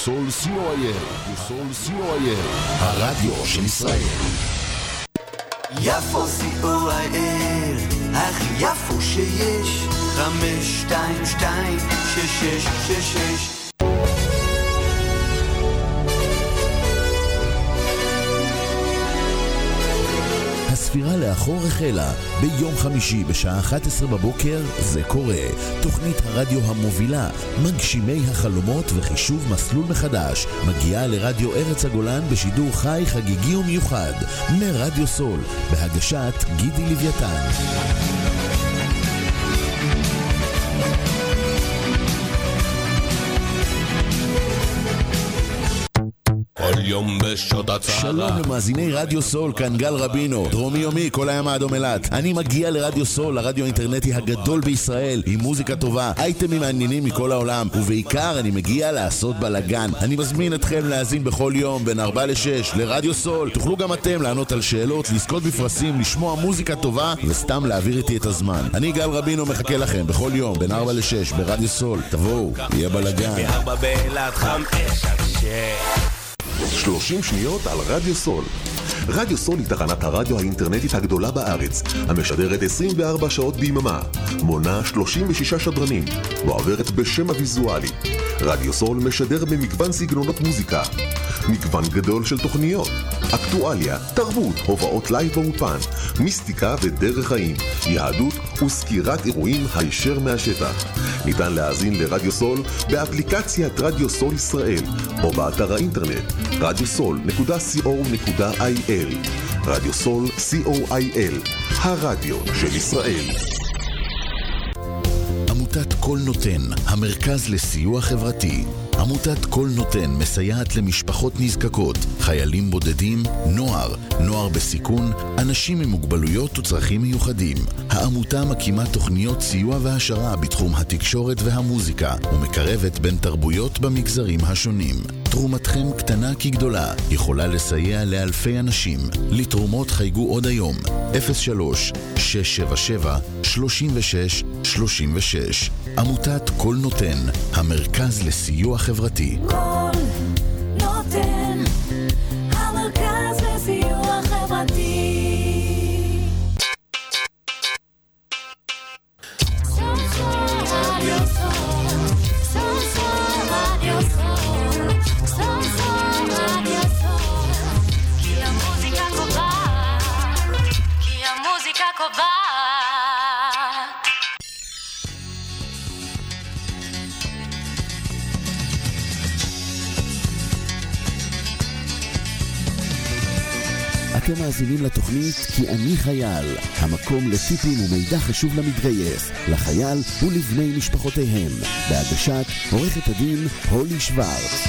סול co.il, הרדיו של ישראל. יפו co.il, הכי יפו שיש, 522-6666. הספירה לאחור החלה ביום חמישי בשעה 11 בבוקר. זה קורה, תוכנית הרדיו המובילה, מגשימי החלומות וחישוב מסלול מחדש, מגיעה לרדיו ארץ הגולן בשידור חי חגיגי ומיוחד מרדיו סול, בהגשת גידי לוויתן. כל יום בשעות הצהרה. שלום למאזיני רדיו סול, כאן גל רבינו, דרומי יומי, כל הים האדום אילת. אני מגיע לרדיו סול, הרדיו האינטרנטי הגדול בישראל, עם מוזיקה טובה, אייטמים מעניינים מכל העולם, ובעיקר אני מגיע לעשות בלגן. אני מזמין אתכם להאזין בכל יום בין 4 ל-6 לרדיו סול. תוכלו גם אתם לענות על שאלות, לזכות בפרסים, לשמוע מוזיקה טובה וסתם להעביר איתי את הזמן. אני גל רבינו מחכה לכם בכל יום בין 4 ל-6 ברדיו סול. תבואו, יהיה בלגן. 30 שניות על רדיו סול. רדיו סול היא תחנת הרדיו האינטרנטית הגדולה בארץ, המשדרת 24 שעות ביממה, מונה 36 שדרנים, ועוברת בשם הוויזואלי. רדיו סול משדר במגוון סגנונות מוזיקה, מגוון גדול של תוכניות, אקטואליה, תרבות, הובאות לייב באופן, מיסטיקה ודרך חיים, יהדות וסקירת אירועים הישר מהשטח. ניתן להאזין לרדיו סול באפליקציית רדיו סול ישראל, או באתר האינטרנט radiosol.co.il. רדיו סול co.il, הרדיו של ישראל. עמותת כל נותן, המרכז לסיוע חברתי. עמותת כל נותן מסייעת למשפחות נזקקות, חיילים בודדים, נוער בסיכון, אנשים עם מוגבלויות וצרכים מיוחדים. העמותה מקימה תוכניות סיוע והשרה בתחום התקשורת והמוזיקה, ומקרבת בין תרבויות במגזרים השונים. תרומתכם קטנה כגדולה, יכולה לסייע לאלפי אנשים. לתרומות חייגו עוד היום, 03-677-3636. עמותת כל נותן, המרכז לסיוע חברתי. כל נותן, המרכז לסיוע חברתי. אתם מאזינים לתוכנית כי אני חייל, המקום לטיפים ומידע חשוב למתגייס, לחייל ולבני משפחותיהם, בהגשת עורכת הדין הולי שוורץ.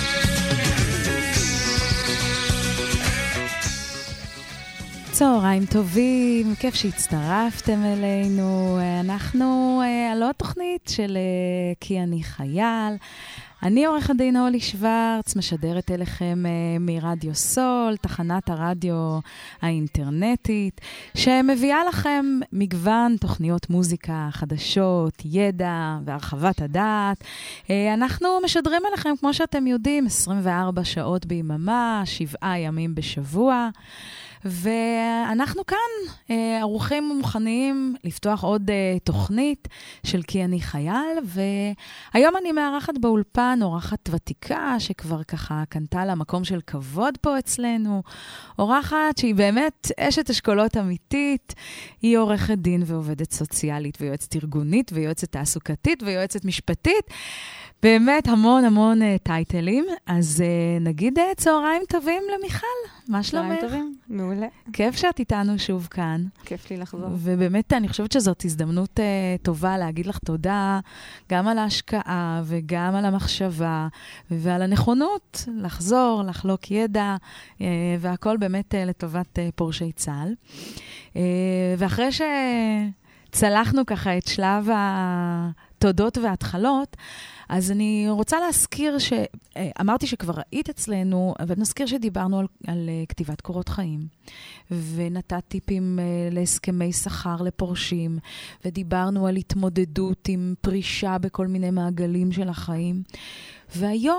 צהריים טובים, כיף שהצטרפתם אלינו. אנחנו על עוד תוכנית של כי אני חייל. אני עורכת דין הולי שוורץ, משדרת אליכם מרדיו סול, תחנת הרדיו האינטרנטית, שמביאה לכם מגוון תוכניות מוזיקה, חדשות, ידע והרחבת הדעת. אנחנו משדרים אליכם, כמו שאתם יודעים, 24 שעות ביממה, 7 ימים בשבוע. ואנחנו כאן ערוכים ומוכנים לפתוח עוד תוכנית של כי אני חייל, והיום אני מארחת באולפן אורחת ותיקה שכבר ככה קנתה לה מקום של כבוד פה אצלנו, אורחת שהיא באמת אשת אשכולות אמיתית, היא עורכת דין ועובדת סוציאלית ויועצת ארגונית ויועצת תעסוקתית ויועצת משפטית, באמת המון טייטלים. אז נגיד צהריים טובים למיכל, מה שלומך? צהריים טובים, מעולה. כיף שאת איתנו שוב כאן. כיף לי לחזור. ובאמת אני חושבת שזאת הזדמנות טובה להגיד לך תודה, גם על ההשקעה וגם על המחשבה ועל הנכונות לחזור, לחלוק ידע, והכל באמת לטובת פורשי צה"ל. ואחרי שצלחנו ככה את שלב התודות וההתחלות, אז אני רוצה להזכיר אמרתי שכבר ראית אצלנו, אבל נזכיר שדיברנו על כתיבת קורות חיים, ונתת טיפים להסכמי שכר לפורשים, ודיברנו על התמודדות עם פרישה בכל מיני מעגלים של החיים. והיום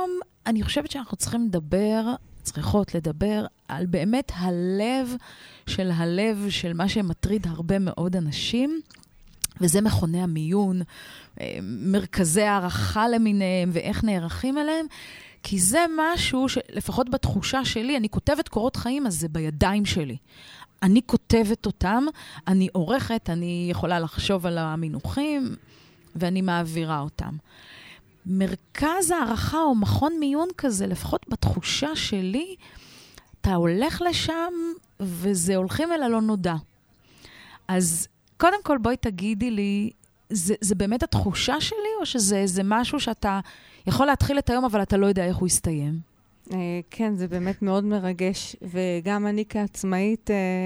אני חושבת שאנחנו צריכות לדבר על באמת הלב של מה שמטריד הרבה מאוד אנשים, וזה מכוני המיון, מרכזי הערכה למיניהם, ואיך נערכים אליהם, כי זה משהו שלפחות בתחושה שלי, אני כותבת קורות חיים, אז זה בידיים שלי. אני כותבת אותם, אני עורכת, אני יכולה לחשוב על המינוחים, ואני מעבירה אותם. מרכז הערכה או מכון מיון כזה, לפחות בתחושה שלי, אתה הולך לשם, וזה הולכים אל הלא נודע. אז קודם כל בואי תגידי לי, זה באמת התחושה שלי, או שזה משהו שאתה יכול להתחיל את היום, אבל אתה לא יודע איך הוא יסתיים? כן, זה באמת מאוד מרגש, וגם אני כעצמאית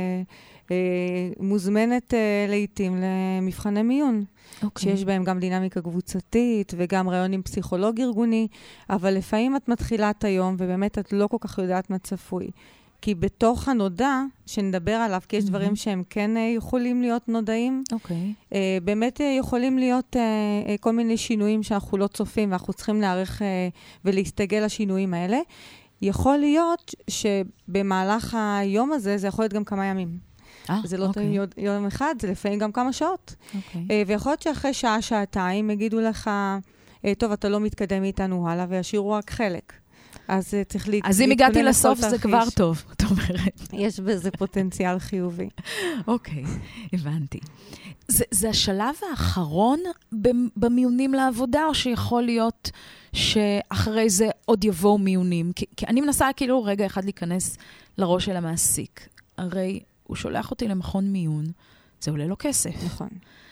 מוזמנת לעתים למבחני מיון, שיש בהם גם דינמיקה קבוצתית, וגם רעיון עם פסיכולוג ארגוני, אבל לפעמים את מתחילה את היום, ובאמת את לא כל כך יודעת מה צפוי. כי בתוך הנודע, שנדבר עליו, כי יש דברים שהם כן יכולים להיות נודעים, באמת יכולים להיות כל מיני שינויים שאנחנו לא צופים, ואנחנו צריכים להערך ולהסתגל לשינויים האלה. יכול להיות שבמהלך היום הזה, זה יכול להיות גם כמה ימים. זה לא תמיד יום אחד, זה לפעמים גם כמה שעות. ויכול להיות שאחרי שעה, שעתיים, יגידו לך, טוב, אתה לא מתקדם איתנו הלאה, וישירו רק חלק. אז צריך להתכונן. אז אם הגעתי לסוף, זה כבר טוב, את אומרת. יש בזה פוטנציאל חיובי. אוקיי, הבנתי. זה השלב האחרון במיונים לעבודה, או שיכול להיות שאחרי זה עוד יבואו מיונים? כי אני מנסה כאילו רגע אחד להיכנס לראש של המעסיק. הרי הוא שולח אותי למכון מיון, זה עולה לו כסף. נכון.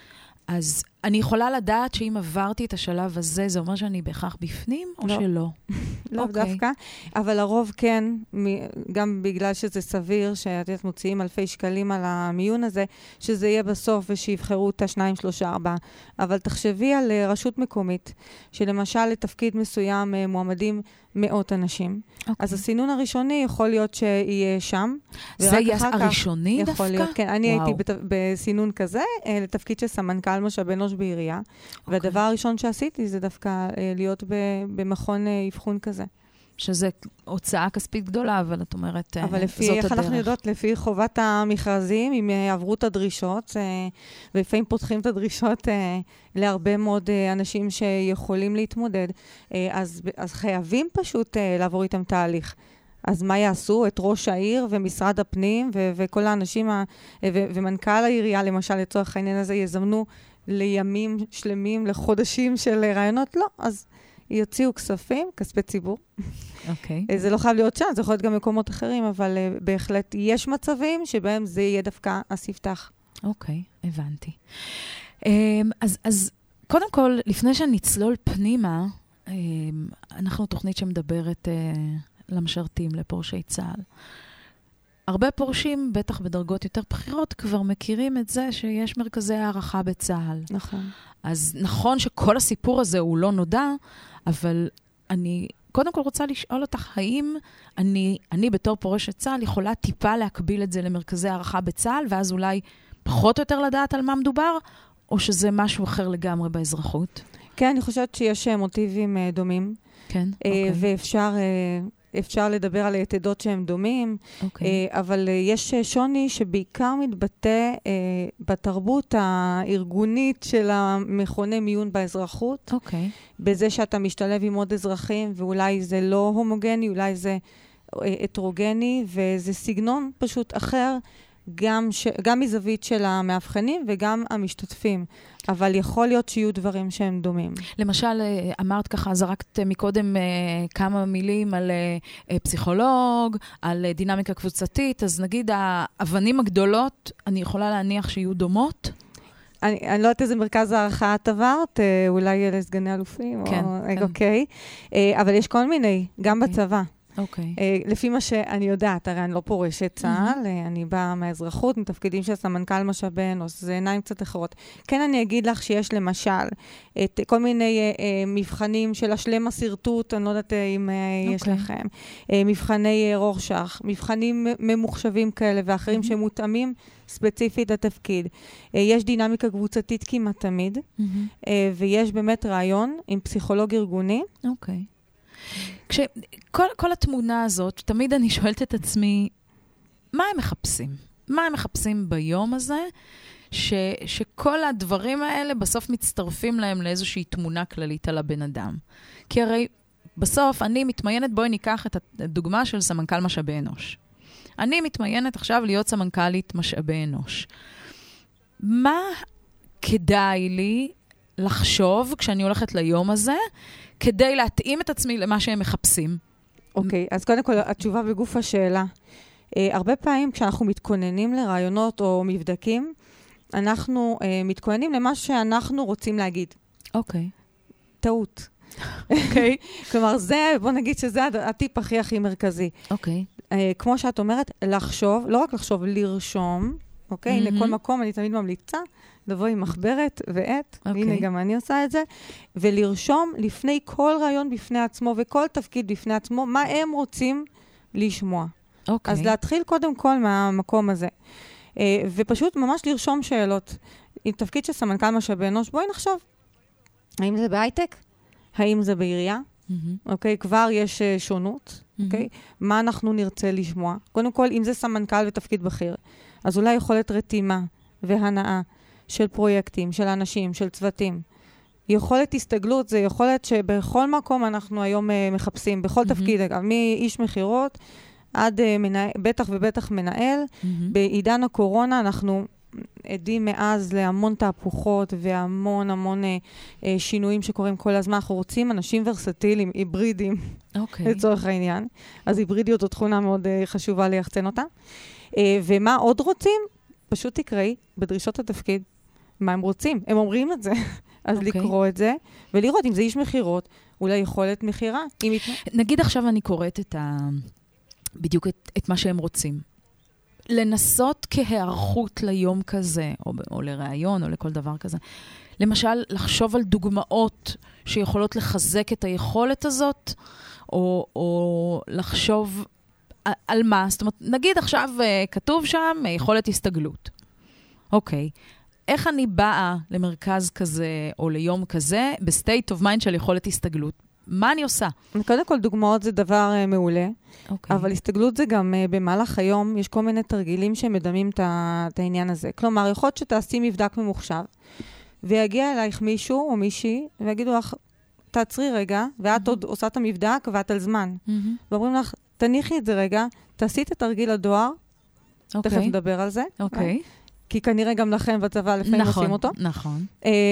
אז אני יכולה לדעת שאם עברתי את השלב הזה, זה אומר שאני בהכרח בפנים, או שלא? לא דווקא, אבל הרוב כן, גם בגלל שזה סביר, שאתם מוציאים אלפי שקלים על המיון הזה, שזה יהיה בסוף ושיבחרו את 2, 3, 4. אבל תחשבי על רשות מקומית, שלמשל לתפקיד מסוים מועמדים מאות אנשים. אז הסינון הראשוני יכול להיות שיהיה שם. זה יהיה הראשוני דווקא? יכול להיות, כן. אני הייתי בסינון כזה, לתפקיד של סמנכ"ל משאבי אנוש בעירייה, והדבר הראשון שעשיתי זה דווקא להיות במכון אבחון כזה. שזה הוצאה כספית גדולה, אבל את אומרת, זאת הדרך. אבל איך אנחנו יודעות, לפי חובת המכרזים, אם עברו את הדרישות, ולפעמים פותחים את הדרישות להרבה מאוד אנשים שיכולים להתמודד, אז חייבים פשוט לעבור איתם תהליך. אז מה יעשו? את ראש העיר ומשרד הפנים וכל האנשים, ומנכ"ל העירייה, למשל, לצורך העניין הזה, יזמנו לימים שלמים, לחודשים של רעיונות? לא, אז יוציאו כספים, כספי ציבור. זה לא חייב להיות שם, זה יכול להיות גם מקומות אחרים, אבל בהחלט יש מצבים שבהם זה יהיה דווקא הספתח. אוקיי, הבנתי. אז קודם כל, לפני שנצלול פנימה, אנחנו תוכנית שמדברת למשרתים, לפורשי צה"ל. הרבה פורשים, בטח בדרגות יותר בכירות, כבר מכירים את זה שיש מרכזי הערכה בצה"ל. נכון. אז נכון שכל הסיפור הזה הוא לא נודע, אבל אני קודם כל רוצה לשאול אותך, האם אני בתור פורשת צה"ל יכולה טיפה להקביל את זה למרכזי הערכה בצה"ל, ואז אולי פחות או יותר לדעת על מה מדובר, או שזה משהו אחר לגמרי באזרחות? כן, אני חושבת שיש מוטיבים דומים. כן, אוקיי. ואפשר לדבר על היתדות שהם דומים, אבל יש שוני שבעיקר מתבטא בתרבות הארגונית של המכוני מיון באזרחות, בזה שאתה משתלב עם עוד אזרחים, ואולי זה לא הומוגני, אולי זה הטרוגני, וזה סגנון פשוט אחר, גם מזווית של המאבחנים וגם המשתתפים. אבל יכול להיות שיהיו דברים שהם דומים. למשל, אמרת ככה, זרקת מקודם כמה מילים על פסיכולוג, על דינמיקה קבוצתית, אז נגיד האבנים הגדולות, אני יכולה להניח שיהיו דומות? אני לא יודעת איזה מרכז הערכה את עברת, אולי אלה סגני אלופים, כן, אוקיי. אבל יש כל מיני, גם בצבא. אוקיי. לפי מה שאני יודעת, הרי אני לא פורשת צה"ל, אני באה מהאזרחות, מתפקידים של סמנכ"ל משאבי אנוש, זה עיניים קצת אחרות. כן, אני אגיד לך שיש למשל את כל מיני מבחנים של השלם הסרטוט, אני לא יודעת אם יש לכם, מבחני רורשך, מבחנים ממוחשבים כאלה ואחרים שמותאמים ספציפית לתפקיד. יש דינמיקה קבוצתית כמעט תמיד, ויש באמת רעיון עם פסיכולוג ארגוני. אוקיי. כל התמונה הזאת, תמיד אני שואלת את עצמי, מה הם מחפשים? מה הם מחפשים ביום הזה, שכל הדברים האלה בסוף מצטרפים להם לאיזושהי תמונה כללית על הבן אדם. כי הרי בסוף אני מתמיינת, בואי ניקח את הדוגמה של סמנכ"ל משאבי אנוש. אני מתמיינת עכשיו להיות סמנכ"לית משאבי אנוש. מה כדאי לי לחשוב כשאני הולכת ליום הזה, כדי להתאים את עצמי למה שהם מחפשים? אוקיי, אז קודם כל, התשובה בגוף השאלה. הרבה פעמים כשאנחנו מתכוננים לרעיונות או מבדקים, אנחנו מתכוננים למה שאנחנו רוצים להגיד. אוקיי. טעות. אוקיי. כלומר, בוא נגיד שזה הטיפ הכי מרכזי. אוקיי. כמו שאת אומרת, לחשוב, לא רק לחשוב, לרשום, אוקיי? הנה, כל מקום אני תמיד ממליצה, לבוא עם מחברת ועט, הנה גם אני עושה את זה, ולרשום לפני כל רעיון בפני עצמו, וכל תפקיד בפני עצמו, מה הם רוצים לשמוע. אז להתחיל קודם כל מהמקום הזה. ופשוט ממש לרשום שאלות. עם תפקיד של סמנכ"ל משאבי אנוש, בואי נחשוב. האם זה בהייטק? האם זה בעירייה? אוקיי, כבר יש שונות. אוקיי? מה אנחנו נרצה לשמוע? קודם כל, אם זה סמנכ"ל ותפקיד בכיר, אז אולי יכולת רתימה והנאה של פרויקטים, של אנשים, של צוותים. יכולת הסתגלות, זה יכולת שבכל מקום אנחנו היום מחפשים, בכל תפקיד, אגב, מאיש מחירות, עד בטח ובטח מנהל. בעידן הקורונה אנחנו עדים מאז להמון תהפוכות והמון שינויים שקורים כל הזמן. אנחנו רוצים אנשים ורסטיליים, היברידים, לצורך העניין. אז היברידיות זו תכונה מאוד חשובה ליחצן אותה. ומה עוד רוצים? פשוט תקראי בדרישות התפקיד מה הם רוצים. הם אומרים את זה. אז לקרוא את זה, ולראות אם זה איש מחירות, אולי יכולת מחירה. נגיד עכשיו אני קוראת בדיוק את מה שהם רוצים. לנסות כהיערכות ליום כזה, או לרעיון, או לכל דבר כזה. למשל, לחשוב על דוגמאות שיכולות לחזק את היכולת הזאת, או לחשוב על מה. זאת אומרת, נגיד עכשיו כתוב שם יכולת הסתגלות. אוקיי. איך אני באה למרכז כזה, או ליום כזה, בסטייט אוף מיינד של יכולת הסתגלות? מה אני עושה? קודם כל, דוגמאות זה דבר מעולה, אבל הסתגלות זה גם במהלך היום, יש כל מיני תרגילים שמדמים את העניין הזה. כלומר, יכול להיות שתעשי מבדק ממוחשב, ויגיע אלייך מישהו או מישהי, ויגידו לך, תעצרי רגע, ואת עוד עושה את המבדק, ואת על זמן. ואומרים לך, תניחי את זה רגע, תעשי את התרגיל הדואר, תכף נדבר על זה. אוקיי. כי כנראה גם לכם בצבא לפעמים עושים אותו. נכון.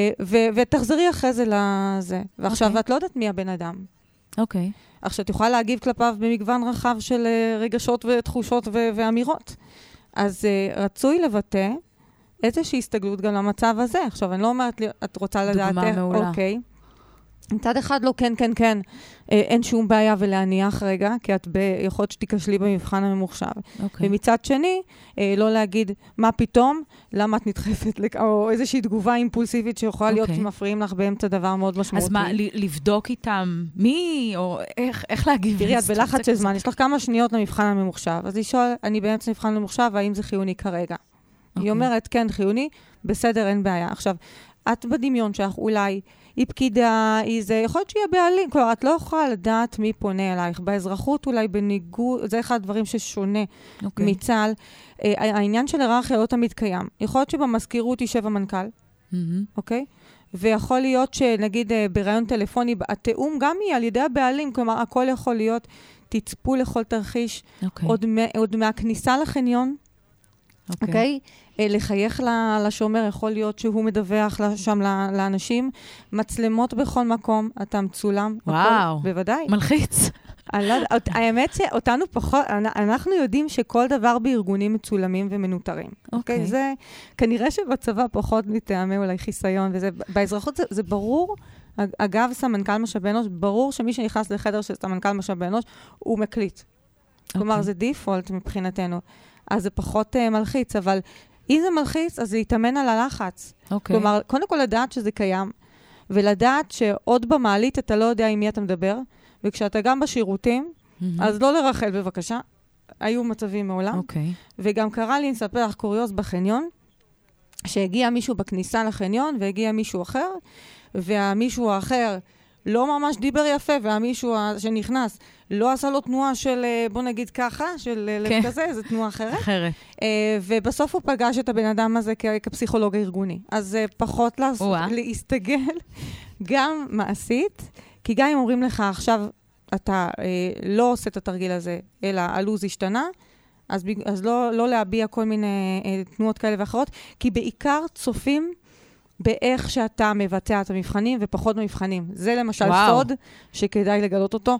ותחזרי אחרי זה לזה. ועכשיו את לא יודעת מי הבן אדם. אוקיי. עכשיו, את יכולה להגיב כלפיו במגוון רחב של רגשות ותחושות ואמירות. אז רצוי לבטא איזושהי הסתגלות גם למצב הזה. עכשיו, אני לא אומרת לי, את רוצה לדעת דוגמה מעולה. אוקיי. מצד אחד לא, כן, כן, כן. אין שום בעיה ולהניח רגע, כי את יכול להיות שתיכשלי במבחן הממוחשב. ומצד שני, לא להגיד, מה פתאום, למה את נדחפת, או איזושהי תגובה אימפולסיבית שיכולה להיות שמפריעים לך באמצע דבר מאוד משמעותי. אז מה, לבדוק איתם מי, או איך להגיב? תראי, את בלחץ של זמן, יש לך כמה שניות למבחן הממוחשב, אז לשאול, אני באמצע מבחן הממוחשב, האם זה חיוני כרגע? היא אומרת, כן, חיוני, בסדר, אין בעיה. עכשיו, את בדמיון שלך, אולי היא פקידה, יכול להיות שהיא הבעלים, כלומר, את לא יכולה לדעת מי פונה אלייך. באזרחות אולי בניגוד, זה אחד הדברים ששונה מצה"ל. העניין של היררכיה לא תמיד קיים. יכול להיות שבמזכירות יישב המנכ"ל, אוקיי? ויכול להיות שנגיד ברעיון טלפוני, התאום גם היא על ידי הבעלים, כלומר, הכל יכול להיות, תצפו לכל תרחיש, עוד מהכניסה לחניון, אוקיי? לחייך לשומר, יכול להיות שהוא מדווח שם לאנשים. מצלמות בכל מקום, אתה מצולם. וואו. בוודאי. מלחיץ. האמת שאותנו פחות, אנחנו יודעים שכל דבר בארגונים מצולמים ומנותרים. אוקיי? זה כנראה שבצבא פחות מטעמי אולי חיסיון, וזה, באזרחות זה ברור, אגב, סמנכ"ל משאבי אנוש, ברור שמי שנכנס לחדר של סמנכ"ל משאבי אנוש, הוא מקליט. כלומר, זה דיפולט מבחינתנו. אז זה פחות מלחיץ, אבל אם זה מלחיץ, אז זה יתאמן על הלחץ. כלומר, קודם כל לדעת שזה קיים, ולדעת שעוד במעלית אתה לא יודע עם מי אתה מדבר, וכשאתה גם בשירותים, אז לא לרחל בבקשה, היו מצבים מעולם. וגם קרה לי, נספר לך קוריוז בחניון, שהגיע מישהו בכניסה לחניון, והגיע מישהו אחר, והמישהו האחר לא ממש דיבר יפה, והמישהו שנכנס לא עשה לו תנועה של, בוא נגיד ככה, של לב כזה, זו תנועה אחרת. ובסוף הוא פגש את הבן אדם הזה כפסיכולוג הארגוני. אז פחות להסתגל גם מעשית, כי גם אם אומרים לך עכשיו, אתה לא עושה את התרגיל הזה, אלא הלוז השתנה, אז לא להביע כל מיני תנועות כאלה ואחרות, כי בעיקר צופים באיך שאתה מבצע את המבחנים ופחות במבחנים. זה למשל סוד שכדאי לגלות אותו.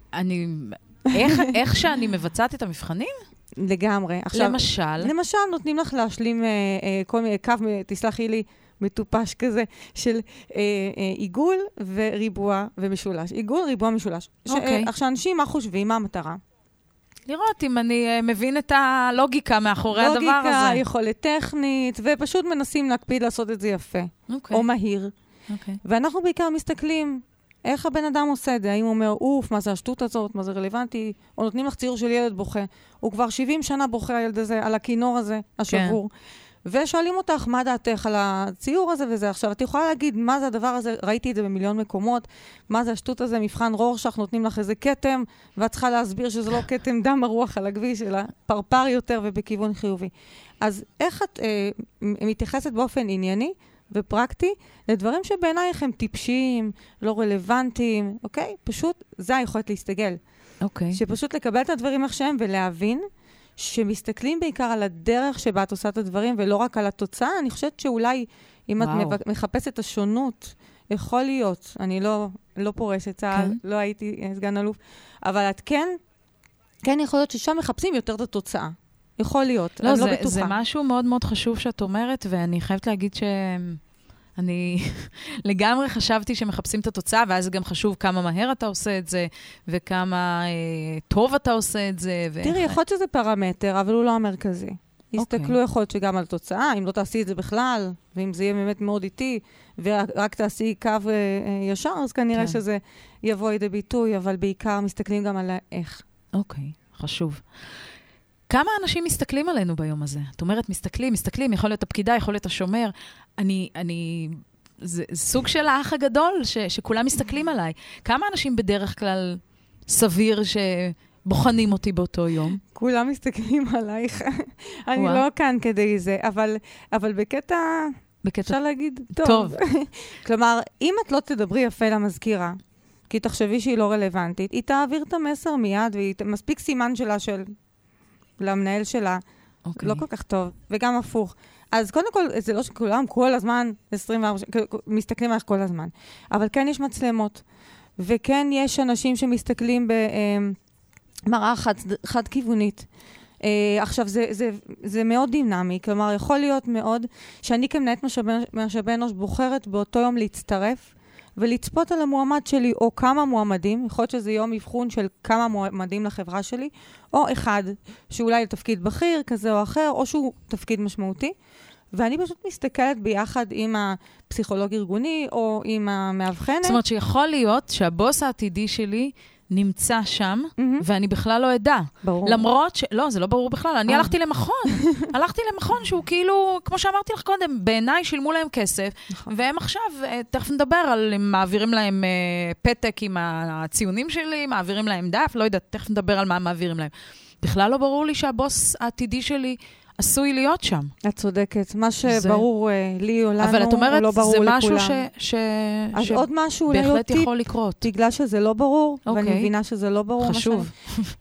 איך שאני מבצעת את המבחנים? לגמרי. למשל נותנים לך להשלים כל מיני קו, תסלחי לי, מטופש כזה, של עיגול וריבוע ומשולש. עיגול, ריבוע, משולש. עכשיו אנשים, מה חושבים? מה המטרה? לראות אם אני מבין את הלוגיקה מאחורי הדבר הזה. לוגיקה, יכולת טכנית, ופשוט מנסים להקפיד לעשות את זה יפה. או מהיר. ואנחנו בעיקר מסתכלים איך הבן אדם עושה את זה. האם הוא אומר, אוף, מה זה השטות הזאת, מה זה רלוונטי? או נותנים לך ציור של ילד בוכה. הוא כבר 70 שנה בוכה הילד הזה, על הכינור הזה, השבור. ושואלים אותך, מה דעתך על הציור הזה וזה? עכשיו, את יכולה להגיד, מה זה הדבר הזה? ראיתי את זה במיליון מקומות. מה זה השטות הזה? מבחן רורשך, נותנים לך איזה כתם, ואת צריכה להסביר שזה לא כתם דם הרוח על הכביש, אלא פרפר יותר ובכיוון חיובי. אז איך את מתייחסת באופן ענייני ופרקטי לדברים שבעינייך הם טיפשים, לא רלוונטיים, אוקיי? פשוט, זה היכולת להסתגל. אוקיי. שפשוט לקבל את הדברים איך שהם ולהבין שמסתכלים בעיקר על הדרך שבה את עושה את הדברים, ולא רק על התוצאה. אני חושבת שאולי, אם את מחפשת את השונות, יכול להיות, אני לא פורשת צה"ל, לא הייתי סגן אלוף, אבל את כן יכול להיות ששם מחפשים יותר את התוצאה. יכול להיות, אני לא בטוחה. זה משהו מאוד מאוד חשוב שאת אומרת, ואני חייבת להגיד אני לגמרי חשבתי שמחפשים את התוצאה, ואז זה גם חשוב כמה מהר אתה עושה את זה, וכמה טוב אתה עושה את זה. תראי, יכול להיות שזה פרמטר, אבל הוא לא המרכזי. הסתכלו יכול להיות שגם על תוצאה, אם לא תעשי את זה בכלל, ואם זה יהיה באמת מאוד איטי, ורק תעשי קו ישר, אז כנראה שזה יבוא לידי ביטוי, אבל בעיקר מסתכלים גם על איך. אוקיי, חשוב. כמה אנשים מסתכלים עלינו ביום הזה? את אומרת, מסתכלים, יכול להיות הפקידה, יכול להיות השומר. זה סוג של האח הגדול, שכולם מסתכלים עליי. כמה אנשים בדרך כלל סביר שבוחנים אותי באותו יום? כולם מסתכלים עלייך. אני לא כאן כדי זה, אבל בקטע אפשר להגיד, טוב. כלומר, אם את לא תדברי יפה למזכירה, כי תחשבי שהיא לא רלוונטית, היא תעביר את המסר מיד, והיא מספיק סימן שלה למנהל שלה, לא כל כך טוב, וגם הפוך. אז קודם כל, זה לא שכולם כל הזמן, 24, מסתכלים עליך כל הזמן. אבל כן יש מצלמות, וכן יש אנשים שמסתכלים במראה חד-כיוונית. עכשיו, זה מאוד דינמי, כלומר, יכול להיות מאוד שאני כמנהלת משאבי אנוש בוחרת באותו יום להצטרף, ולצפות על המועמד שלי, או כמה מועמדים, יכול להיות שזה יום אבחון של כמה מועמדים לחברה שלי, או אחד שאולי לתפקיד בכיר כזה או אחר, או שהוא תפקיד משמעותי, ואני פשוט מסתכלת ביחד עם הפסיכולוג ארגוני, או עם המאבחנת. זאת אומרת שיכול להיות שהבוס העתידי שלי נמצא שם, ואני בכלל לא אדע. ברור. למרות לא, זה לא ברור בכלל. אני הלכתי למכון. הלכתי למכון שהוא כאילו, כמו שאמרתי לך קודם, בעיניי שילמו להם כסף, והם עכשיו, תכף נדבר על, הם מעבירים להם פתק עם הציונים שלי, מעבירים להם דף, לא יודעת, תכף נדבר על מה מעבירים להם. בכלל לא ברור לי שהבוס העתידי שלי עשוי להיות שם. את צודקת. מה שברור לי או לנו, אבל את אומרת, לא ברור לכולם. זה משהו אז עוד משהו בהחלט יכול לקרות. בגלל שזה לא ברור, ואני מבינה שזה לא ברור. חשוב.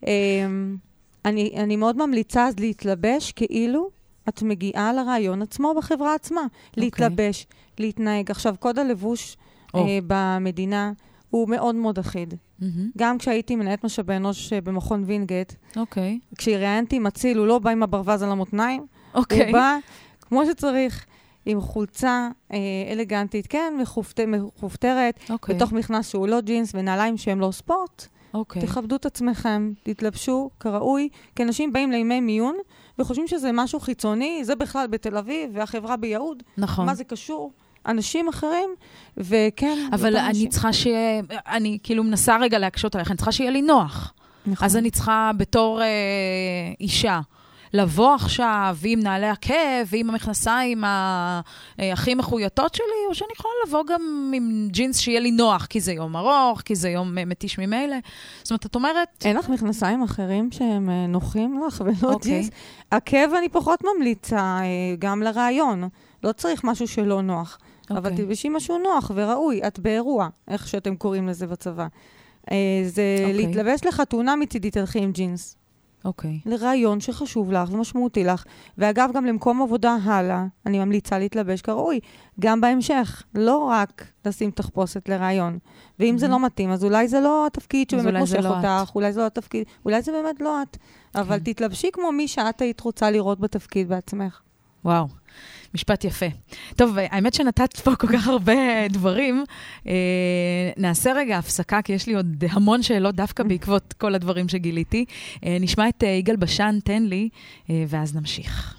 אני מאוד ממליצה אז להתלבש כאילו את מגיעה לרעיון עצמו בחברה עצמה. להתלבש, להתנהג. עכשיו, קוד הלבוש במדינה הוא מאוד מאוד אחיד. גם כשהייתי מנהלת משאבי אנוש במכון וינגייט, כשראיינתי מציל, הוא לא בא עם הברווז על המותניים, הוא בא כמו שצריך, עם חולצה אלגנטית, כן, מחופתרת, בתוך מכנס שהוא לא ג'ינס ונעליים שהם לא ספורט. תכבדו את עצמכם, תתלבשו כראוי, כי אנשים באים לימי מיון וחושבים שזה משהו חיצוני, זה בכלל בתל אביב והחברה ביהוד. נכון. מה זה קשור? אנשים אחרים, וכן... אבל אני צריכה שיהיה, אני כאילו מנסה רגע להקשות עליך, אני צריכה שיהיה לי נוח. נכון. אז אני צריכה בתור אישה לבוא עכשיו עם נעלי עקב, ועם המכנסיים הכי מחויטות שלי, או שאני יכולה לבוא גם עם ג'ינס שיהיה לי נוח, כי זה יום ארוך, כי זה יום מתיש ממילא. זאת אומרת, את אומרת... אין לך מכנסיים אחרים שהם נוחים לך ולא ג'ינס? עקב אני פחות ממליצה גם לרעיון. לא צריך משהו שלא נוח. אבל תלבשי משהו נוח וראוי, את באירוע, איך שאתם קוראים לזה בצבא. זה להתלבש לחתונה מצידי תלכי עם ג'ינס. לרעיון שחשוב לך ומשמעותי לך. ואגב, גם למקום עבודה הלאה, אני ממליצה להתלבש כראוי. גם בהמשך, לא רק לשים תחפושת לרעיון. ואם זה לא מתאים, אז אולי זה לא התפקיד שבאמת מושך אותך, אולי זה לא התפקיד, אולי זה באמת לא את. אבל תתלבשי כמו מי שאת היית רוצה לראות בתפקיד בעצמך. וואו. משפט יפה. טוב, האמת שנתת פה כל כך הרבה דברים. נעשה רגע הפסקה, כי יש לי עוד המון שאלות דווקא בעקבות כל הדברים שגיליתי. נשמע את יגאל בשן, תן לי, ואז נמשיך.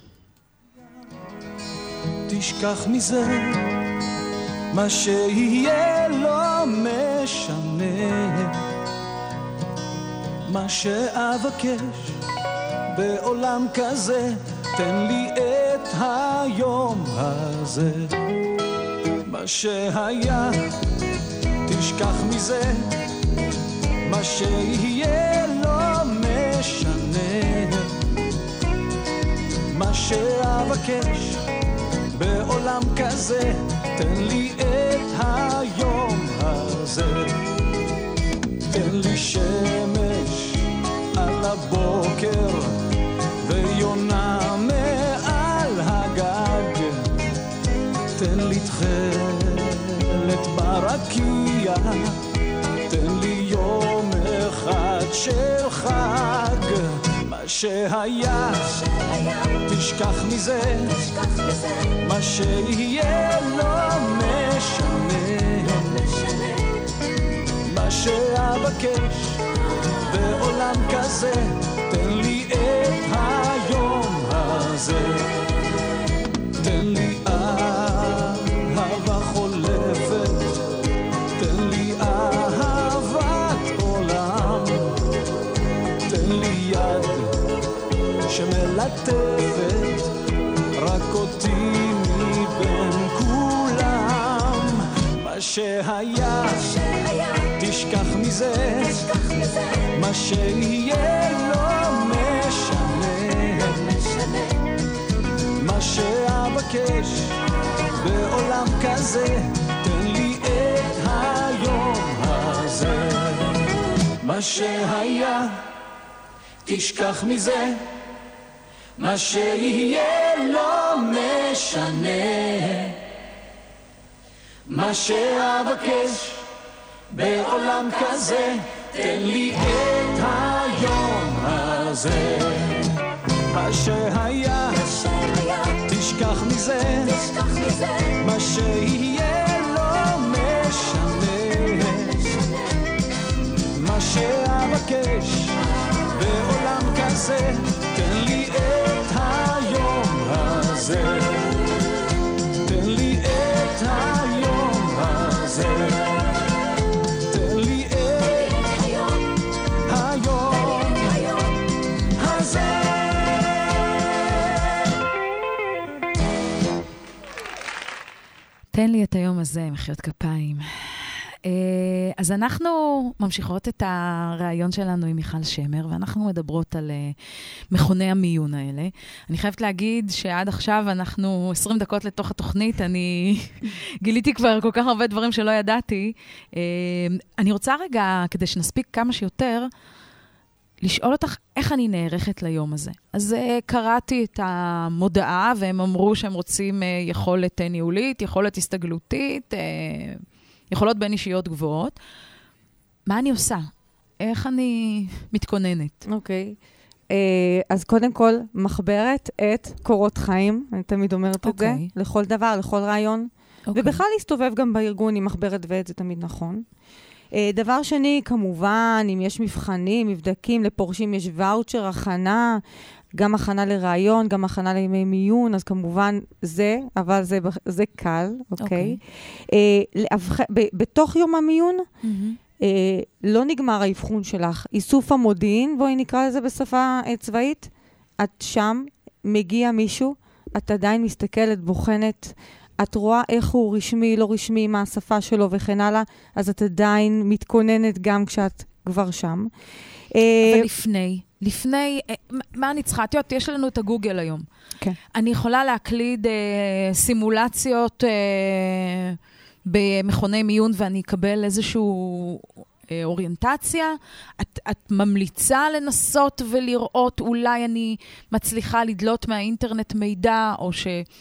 תשכח מזה, מה שיהיה לא משנה, מה שאבקש בעולם כזה, תן לי את היום הזה. מה שהיה, תשכח מזה, מה שיהיה לא משנה, מה שאבקש בעולם כזה, תן לי את היום הזה. תן לי שמש על הבוקר ויונה מעל הגג, תן לי תכלת ברקיע, תן לי יום אחד של חג. מה שהיה, תשכח מזה, מה שיהיה לא משנה, מה שאבקש בעולם כזה, תן לי את היום הזה. תן לי אהבה חולפת, תן לי אהבת עולם, תן לי יד שמלטפת רק אותי מבין כולם. מה שהיה, תשכח מזה, מה שיהיה לא משנה, מה שאבקש בעולם כזה, תן לי את היום הזה. מה שהיה, תשכח מזה, מה שיהיה לא משנה, מה שאבקש בעולם כזה, תן לי את היום הזה. מה שהיה, תשכח מזה, מה שיהיה לא משנה, מה שאבקש בעולם כזה, תן לי את היום הזה. תן לי את היום הזה. תן לי את היום הזה. תן לי את היום הזה, מחיאות כפיים. אז אנחנו ממשיכות את הרעיון שלנו עם מיכל שמר, ואנחנו מדברות על מכוני המיון האלה. אני חייבת להגיד שעד עכשיו אנחנו 20 דקות לתוך התוכנית, אני גיליתי כבר כל כך הרבה דברים שלא ידעתי. אני רוצה רגע, כדי שנספיק כמה שיותר, לשאול אותך איך אני נערכת ליום הזה. אז קראתי את המודעה, והם אמרו שהם רוצים יכולת ניהולית, יכולת הסתגלותית, יכולות בין אישיות גבוהות. מה אני עושה? איך אני מתכוננת? אוקיי. אז קודם כל, מחברת את קורות חיים, אני תמיד אומרת את זה, לכל דבר, לכל רעיון. ובכלל להסתובב גם בארגון עם מחברת ואת זה תמיד נכון. דבר שני, כמובן, אם יש מבחנים, מבדקים, לפורשים יש ואוצ'ר, הכנה, גם הכנה לרעיון, גם הכנה לימי מיון, אז כמובן זה, אבל זה קל, אוקיי? בתוך יום המיון, לא נגמר האבחון שלך. איסוף המודיעין, בואי נקרא לזה בשפה צבאית, את שם, מגיע מישהו, את עדיין מסתכלת, בוחנת, את רואה איך הוא רשמי, לא רשמי, מה השפה שלו וכן הלאה, אז את עדיין מתכוננת גם כשאת כבר שם. אבל לפני, מה אני צריכה? תיות, יש לנו את הגוגל היום. כן. אני יכולה להקליד סימולציות במכוני מיון ואני אקבל איזשהו אוריינטציה. את ממליצה לנסות ולראות, אולי אני מצליחה לדלות מהאינטרנט מידע, או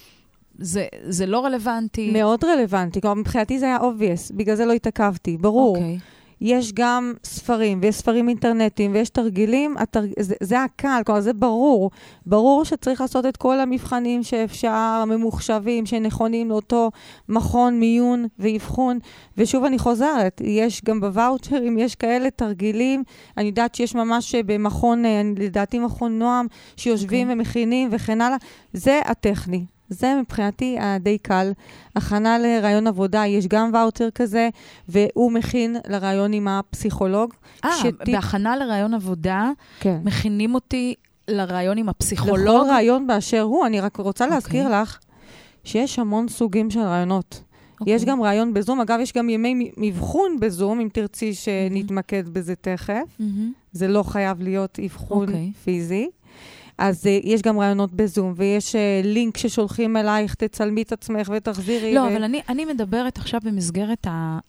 שזה לא רלוונטי? מאוד רלוונטי. כלומר, מבחינתי זה היה obvious, בגלל זה לא התעכבתי, ברור. אוקיי. יש גם ספרים, ויש ספרים אינטרנטיים, ויש תרגילים, זה הקל, כלומר, זה ברור. ברור שצריך לעשות את כל המבחנים שאפשר, ממוחשבים, שנכונים לאותו מכון מיון ואבחון. ושוב אני חוזרת, יש גם בוואוצ'רים, יש כאלה תרגילים. אני יודעת שיש ממש במכון, לדעתי מכון נועם, שיושבים ומכינים וכן הלאה. זה הטכני. זה מבחינתי די קל. הכנה לרעיון עבודה, יש גם ואוצ'ר כזה, והוא מכין לרעיון עם הפסיכולוג. בהכנה לרעיון עבודה, כן. מכינים אותי לרעיון עם הפסיכולוג? לכל רעיון באשר הוא, אני רק רוצה להזכיר לך, שיש המון סוגים של רעיונות. יש גם רעיון בזום, אגב, יש גם ימי מבחון בזום, אם תרצי שנתמקד בזה תכף. זה לא חייב להיות אבחון פיזי. אז יש גם רעיונות בזום, ויש לינק ששולחים אלייך, תצלמי את עצמך ותחזירי. לא, אבל אני מדברת עכשיו במסגרת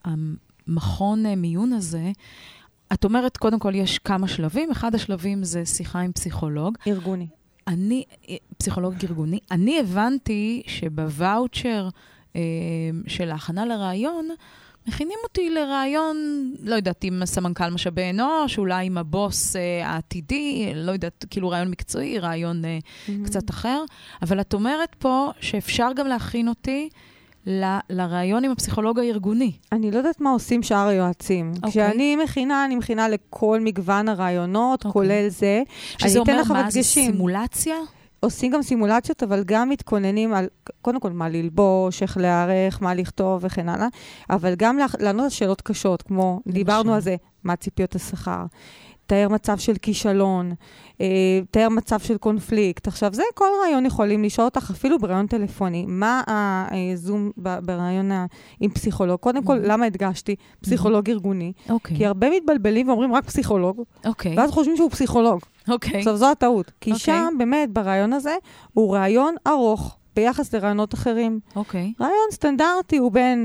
המכון מיון הזה. את אומרת, קודם כל, יש כמה שלבים. אחד השלבים זה שיחה עם פסיכולוג. ארגוני. פסיכולוג ארגוני. אני הבנתי שבוואוצ'ר של ההכנה לרעיון, מכינים אותי לרעיון, לא יודעת, עם סמנכ"ל משאבי אנוש, אולי עם הבוס העתידי, לא יודעת, כאילו רעיון מקצועי, רעיון קצת אחר. אבל את אומרת פה שאפשר גם להכין אותי לרעיון עם הפסיכולוג הארגוני. אני לא יודעת מה עושים שאר היועצים. כשאני מכינה, אני מכינה לכל מגוון הרעיונות, כולל זה. שזה אומר מה, זה סימולציה? עושים גם סימולציות, אבל גם מתכוננים על, קודם כל, מה ללבוש, איך להערך, מה לכתוב וכן הלאה, אבל גם לענות על שאלות קשות, כמו דיברנו על זה, מה ציפיות השכר, תאר מצב של כישלון, תאר מצב של קונפליקט. עכשיו, זה כל רעיון יכולים לשאול אותך, אפילו ברעיון טלפוני. מה הזום ברעיון עם פסיכולוג? קודם כל, למה הדגשתי פסיכולוג ארגוני? כי הרבה מתבלבלים ואומרים רק פסיכולוג, ואז חושבים שהוא פסיכולוג. עכשיו, זו הטעות. כי שם, באמת, ברעיון הזה, הוא רעיון ארוך ביחס לרעיונות אחרים. רעיון סטנדרטי הוא בין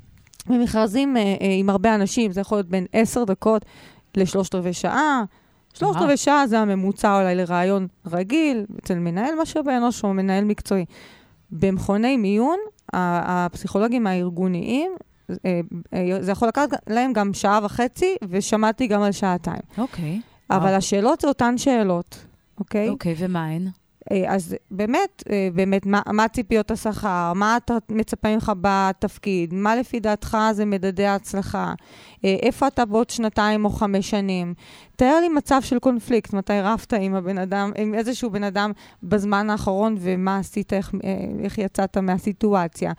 מכרזים עם הרבה אנשים, זה יכול להיות בין 10 דקות ל3/4 שעה. 3/4 שעה זה הממוצע אולי לרעיון רגיל, אצל מנהל משאבי אנוש או מנהל מקצועי. במכוני מיון, הפסיכולוגים הארגוניים, זה יכול לקחת להם גם 1.5 שעה, ושמעתי גם על 2 שעתיים. אבל השאלות זה אותן שאלות. אוקיי, ומה הן? אז באמת, מה ציפיות השכר? מה אתה מצפה ממך בתפקיד? מה לפי דעתך זה מדדי ההצלחה? איפה אתה בעוד 2 או 5 שנים? תאר לי מצב של קונפליקט, מתי רפת עם הבן אדם, עם איזשהו בן אדם בזמן האחרון, ומה עשית, איך יצאת מהסיטואציה.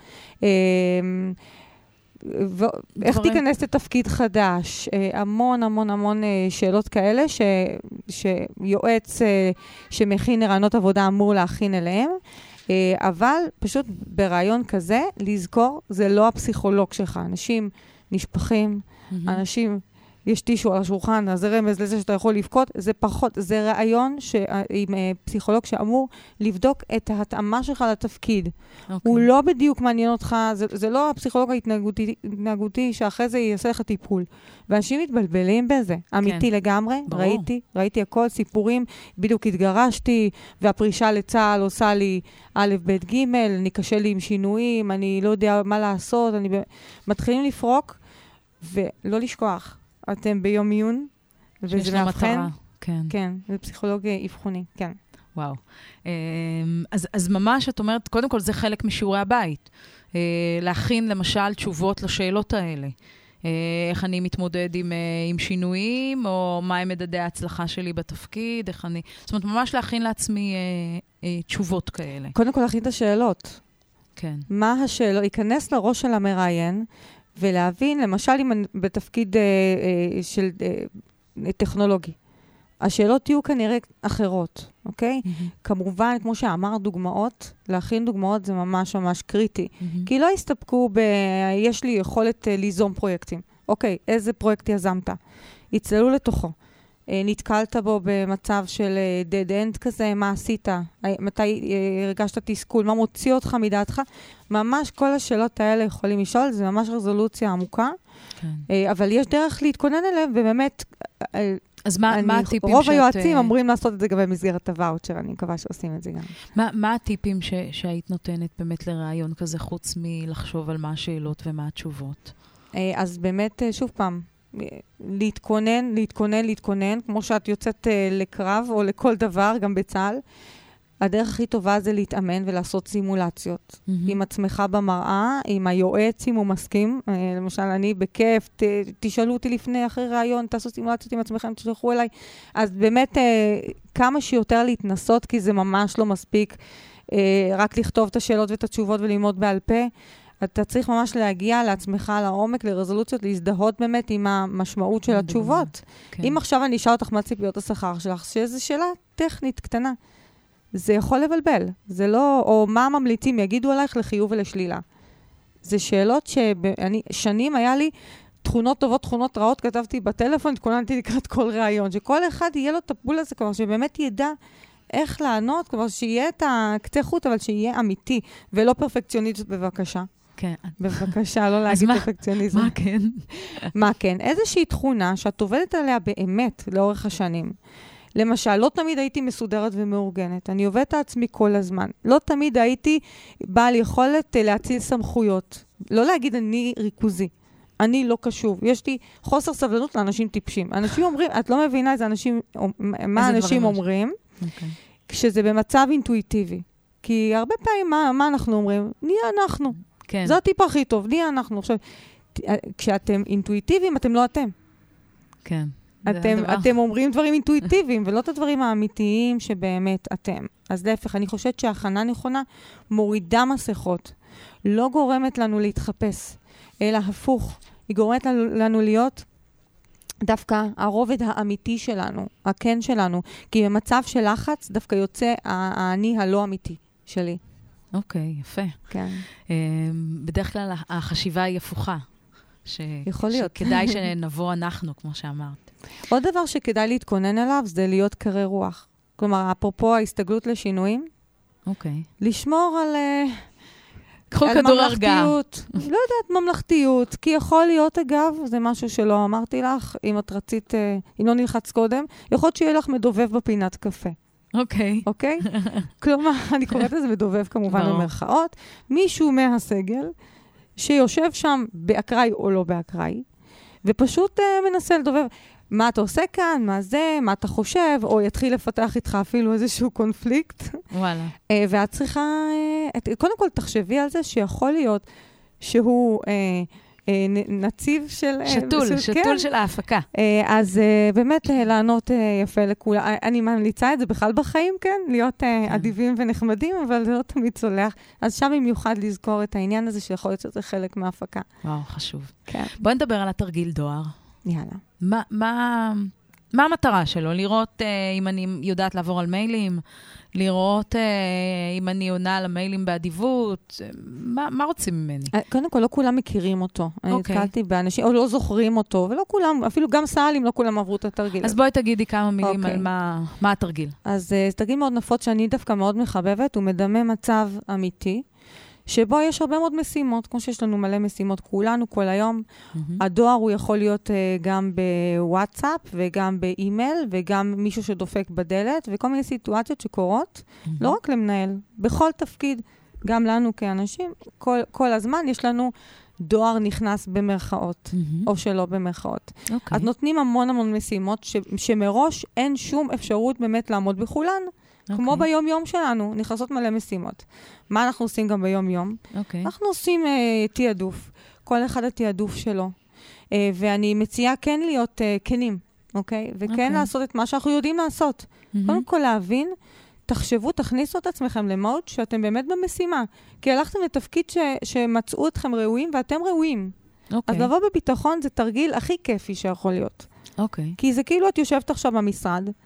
איך תיכנס לתפקיד חדש? המון שאלות כאלה שיועץ שמכין רעיונות עבודה אמור להכין אליהם, אבל פשוט ברעיון כזה, לזכור, זה לא הפסיכולוג שלך. אנשים נשפכים, אנשים יש טישו על השולחן, אז זה רמז לזה שאתה יכול לבכות, זה פחות, זה רעיון עם פסיכולוג שאמור לבדוק את ההתאמה שלך לתפקיד. הוא לא בדיוק מעניין אותך, זה לא הפסיכולוג ההתנהגותי שאחרי זה יעשה לך טיפול. ואנשים מתבלבלים בזה, אמיתי לגמרי, ראיתי הכל, סיפורים, בדיוק התגרשתי, והפרישה לצה"ל עושה לי א', ב', ג', אני קשה לי עם שינויים, אני לא יודע מה לעשות, מתחילים לפרוק, ולא לשכוח. אתם ביום מיון, וזה מאבחן. כן, זה פסיכולוג אבחוני, כן. וואו. אז ממש, את אומרת, קודם כל זה חלק משיעורי הבית. להכין למשל תשובות לשאלות האלה. איך אני מתמודד עם שינויים, או מה הם מדדי ההצלחה שלי בתפקיד, איך אני... זאת אומרת, ממש להכין לעצמי תשובות כאלה. קודם כל להכין את השאלות. כן. מה השאלות? ייכנס לראש של המראיין, ולהבין, למשל, אם בתפקיד של טכנולוגי, השאלות יהיו כנראה אחרות, אוקיי? כמובן, כמו שאמר, דוגמאות, להכין דוגמאות זה ממש ממש קריטי. כי לא הסתפקו יש לי יכולת ליזום פרויקטים. אוקיי, איזה פרויקט יזמת? יצללו לתוכו. נתקלת בו במצב של dead end כזה, מה עשית? מתי הרגשת תסכול? מה מוציא אותך מדעתך? ממש כל השאלות האלה יכולים לשאול, זה ממש רזולוציה עמוקה. אבל יש דרך להתכונן אליהם, ובאמת, אז מה הטיפים רוב היועצים אמורים לעשות את זה גם במסגרת הוואוצ'ר, אני מקווה שעושים את זה גם. מה הטיפים שהיית נותנת באמת לרעיון כזה, חוץ מלחשוב על מה השאלות ומה התשובות? אז באמת, שוב פעם, להתכונן, כמו שאת יוצאת לקרב או לכל דבר, גם בצה"ל. הדרך הכי טובה זה להתאמן ולעשות סימולציות. עם עצמך במראה, עם היועץ, אם הוא מסכים. למשל, אני בכיף, תשאלו אותי לפני, אחרי רעיון, תעשו סימולציות עם עצמכם, תשלחו אליי. אז באמת, כמה שיותר להתנסות, כי זה ממש לא מספיק רק לכתוב את השאלות ואת התשובות וללמוד בעל פה. אתה צריך ממש להגיע לעצמך לעומק, לרזולוציות, להזדהות באמת עם המשמעות של התשובות. אם עכשיו אני אשאל אותך מה ציפיות השכר שלך, שזו שאלה טכנית קטנה. זה יכול לבלבל. זה לא, או מה הממליצים יגידו עלייך לחיוב ולשלילה. זה שאלות שנים היה לי תכונות טובות, תכונות רעות, כתבתי בטלפון, התכוננתי לקראת כל ראיון, שכל אחד יהיה לו את הפול הזה, כלומר שבאמת ידע איך לענות, כלומר שיהיה את הקצה חוט, אבל שיהיה אמיתי, ולא פרפקציוניסט בבקשה. כן. בבקשה, לא להגיד פרפקציוניזם. מה כן? מה כן? איזושהי תכונה שאת עובדת עליה באמת לאורך השנים. למשל, לא תמיד הייתי מסודרת ומאורגנת. אני עובדת עצמי כל הזמן. לא תמיד הייתי בעל יכולת להציל סמכויות. לא להגיד אני ריכוזי. אני לא קשוב. יש לי חוסר סבלנות לאנשים טיפשים. אנשים אומרים, את לא מבינה מה אנשים אומרים, כשזה במצב אינטואיטיבי. כי הרבה פעמים מה אנחנו אומרים? נהיה אנחנו. זה הטיפ הכי טוב, נהיה אנחנו. עכשיו, כשאתם אינטואיטיביים, אתם לא אתם. כן. אתם אומרים דברים אינטואיטיביים, ולא את הדברים האמיתיים שבאמת אתם. אז להפך, אני חושבת שההכנה נכונה מורידה מסכות, לא גורמת לנו להתחפש, אלא הפוך, היא גורמת לנו להיות דווקא הרובד האמיתי שלנו, הכן שלנו, כי במצב של לחץ דווקא יוצא האני הלא אמיתי שלי. אוקיי, יפה. כן. בדרך כלל החשיבה היא הפוכה. יכול להיות. שכדאי שנבוא אנחנו, כמו שאמרת. עוד דבר שכדאי להתכונן אליו, זה להיות קרי רוח. כלומר, אפרופו ההסתגלות לשינויים, לשמור על ממלכתיות. לא יודעת, ממלכתיות. כי יכול להיות, אגב, זה משהו שלא אמרתי לך, אם את רצית, אם לא נלחץ קודם, יכול להיות שיהיה לך מדובב בפינת קפה. אוקיי. אוקיי? כלומר, אני קוראת לזה מדובב כמובן במרכאות. מישהו מהסגל, שיושב שם באקראי או לא באקראי, ופשוט מנסה לדובב, מה אתה עושה כאן, מה זה, מה אתה חושב, או יתחיל לפתח איתך אפילו איזשהו קונפליקט. וואלה. ואת צריכה, קודם כל תחשבי על זה שיכול להיות שהוא נציב של... שתול של ההפקה. אז באמת לענות יפה לכולם. אני ממליצה את זה בכלל בחיים, כן? להיות אדיבים ונחמדים, אבל זה לא תמיד צולח. אז שם במיוחד לזכור את העניין הזה שיכול להיות שזה חלק מההפקה. וואו, חשוב. כן. בואי נדבר על התרגיל דואר. יאללה. מה המטרה שלו? לראות אם אני יודעת לעבור על מיילים? לראות אם אני עונה על המיילים באדיבות? מה רוצים ממני? קודם כל, לא כולם מכירים אותו. אני התקלתי באנשים, או לא זוכרים אותו, ולא כולם, אפילו גם סאלים, לא כולם עברו את התרגיל. אז בואי תגידי כמה מילים על מה התרגיל. אז זה תרגיל מאוד נפוץ שאני דווקא מאוד מחבבת, הוא מדמה מצב אמיתי, שבו יש הרבה מאוד משימות, כמו שיש לנו מלא משימות כולנו, כל היום. הדואר הוא יכול להיות גם בוואטסאפ, וגם באימייל, וגם מישהו שדופק בדלת, וכל מיני סיטואציות שקורות, לא רק למנהל, בכל תפקיד, גם לנו כאנשים, כל הזמן יש לנו דואר נכנס במרכאות, או שלא במרכאות. אז נותנים המון המון משימות, שמראש אין שום אפשרות באמת לעמוד בכולן, כמו ביום-יום שלנו, נכנסות מלא משימות. מה אנחנו עושים גם ביום-יום? אנחנו עושים תיעדוף. כל אחד התיעדוף שלו. ואני מציעה כן להיות כנים, אוקיי? וכן לעשות את מה שאנחנו יודעים לעשות. קודם כל להבין, תחשבו, תכניסו את עצמכם למוד שאתם באמת במשימה. כי הלכתם לתפקיד שמצאו אתכם ראויים, ואתם ראויים. אז לבוא בביטחון זה תרגיל הכי כיפי שיכול להיות. כי זה כאילו את יושבת עכשיו במשרד,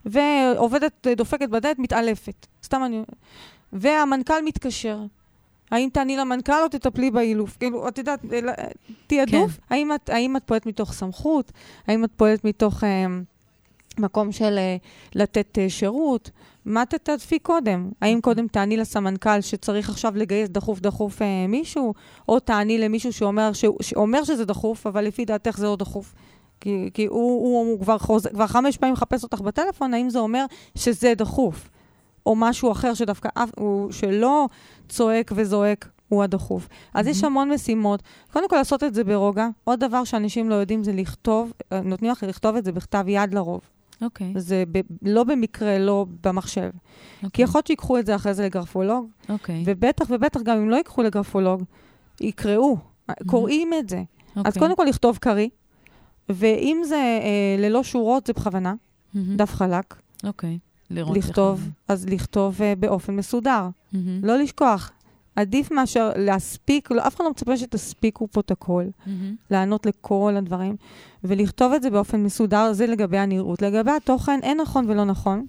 ועובדת דופקת בדלת, מתעלפת. סתם אני... והמנכ"ל מתקשר. האם תעני למנכ"ל או תטפלי באילוף? כאילו, את יודעת, תיעדוף? כן. האם את פועלת מתוך סמכות? האם את פועלת מתוך מקום של לתת שירות? מה תתעדפי קודם? האם קודם תעני לסמנכ"ל שצריך עכשיו לגייס דחוף מישהו? או תעני למישהו שאומר שזה דחוף, אבל לפי דעתך זה לא דחוף? כי הוא כבר 5 פעמים מחפש אותך בטלפון, האם זה אומר שזה דחוף? או משהו אחר שדווקא שלא צועק וזועק, הוא הדחוף. אז יש המון משימות. קודם כל לעשות את זה ברוגע. עוד דבר שאנשים לא יודעים זה לכתוב, נותנים לך לכתוב את זה בכתב יד לרוב. אוקיי. זה לא במקרה, לא במחשב. כי יכול שיקחו את זה אחרי זה לגרפולוג. אוקיי. ובטח גם אם לא ייקחו לגרפולוג, יקראו, קוראים את זה. אז קודם כל לכתוב קרי, ואם זה ללא שורות, זה בכוונה, דף חלק. אוקיי. לכתוב, אז לכתוב באופן מסודר. לא לשכוח. עדיף מאשר להספיק, אף אחד לא מצפה שתספיקו פה את הכל. לענות לכל הדברים. ולכתוב את זה באופן מסודר, זה לגבי הנראות. לגבי התוכן, אין נכון ולא נכון.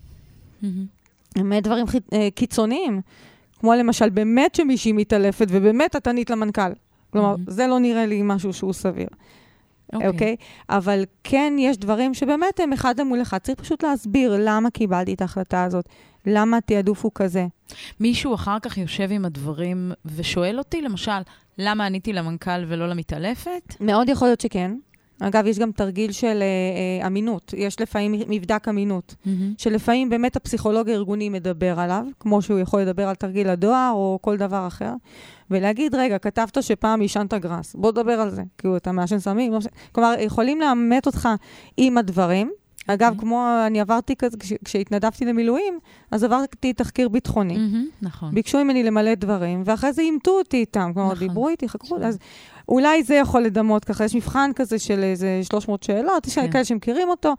הם דברים קיצוניים. כמו למשל, באמת שמישהי מתעלפת, ובאמת את ענית למנכ"ל. כלומר, זה לא נראה לי משהו שהוא סביר. אוקיי? אבל כן, יש דברים שבאמת הם אחד מול אחד. צריך פשוט להסביר למה קיבלתי את ההחלטה הזאת. למה התיעדוף הוא כזה. מישהו אחר כך יושב עם הדברים ושואל אותי, למשל, למה עניתי למנכ"ל ולא למתעלפת? מאוד יכול להיות שכן. אגב, יש גם תרגיל של אמינות. יש לפעמים מבדק אמינות. שלפעמים באמת הפסיכולוג הארגוני מדבר עליו, כמו שהוא יכול לדבר על תרגיל הדואר או כל דבר אחר. ולהגיד, רגע, כתבת שפעם ישנת גרס. בוא דבר על זה. כאילו, אתה מעשן סמים. כלומר, יכולים לאמת אותך עם הדברים. אגב, כמו אני עברתי כזה, כשהתנדבתי למילואים, אז עברתי תחקיר ביטחוני. נכון. ביקשו ממני למלא דברים, ואחרי זה אימתו אותי איתם. כלומר, דיברו איתי, חקרו. אז אולי זה יכול לדמות ככה. יש מבחן כזה של איזה 300 שאלות, יש כאלה שמכירים אותו.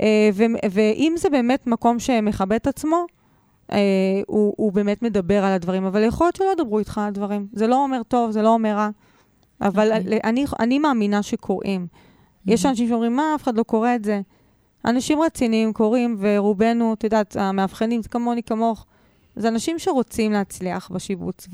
ואם זה באמת מקום שמכבד את עצמו, הוא באמת מדבר על הדברים, אבל יכול להיות שלא דברו איתך על הדברים. זה לא אומר טוב, זה לא אומר רע. אבל אני מאמינה שקוראים. יש אנשים שאומרים, מה, אף אחד לא קורא את זה. אנשים רציניים קוראים, ורובנו, את יודעת, המאבחנים, זה כמוני, כמוך. זה אנשים שרוצים להצליח בשיבוץ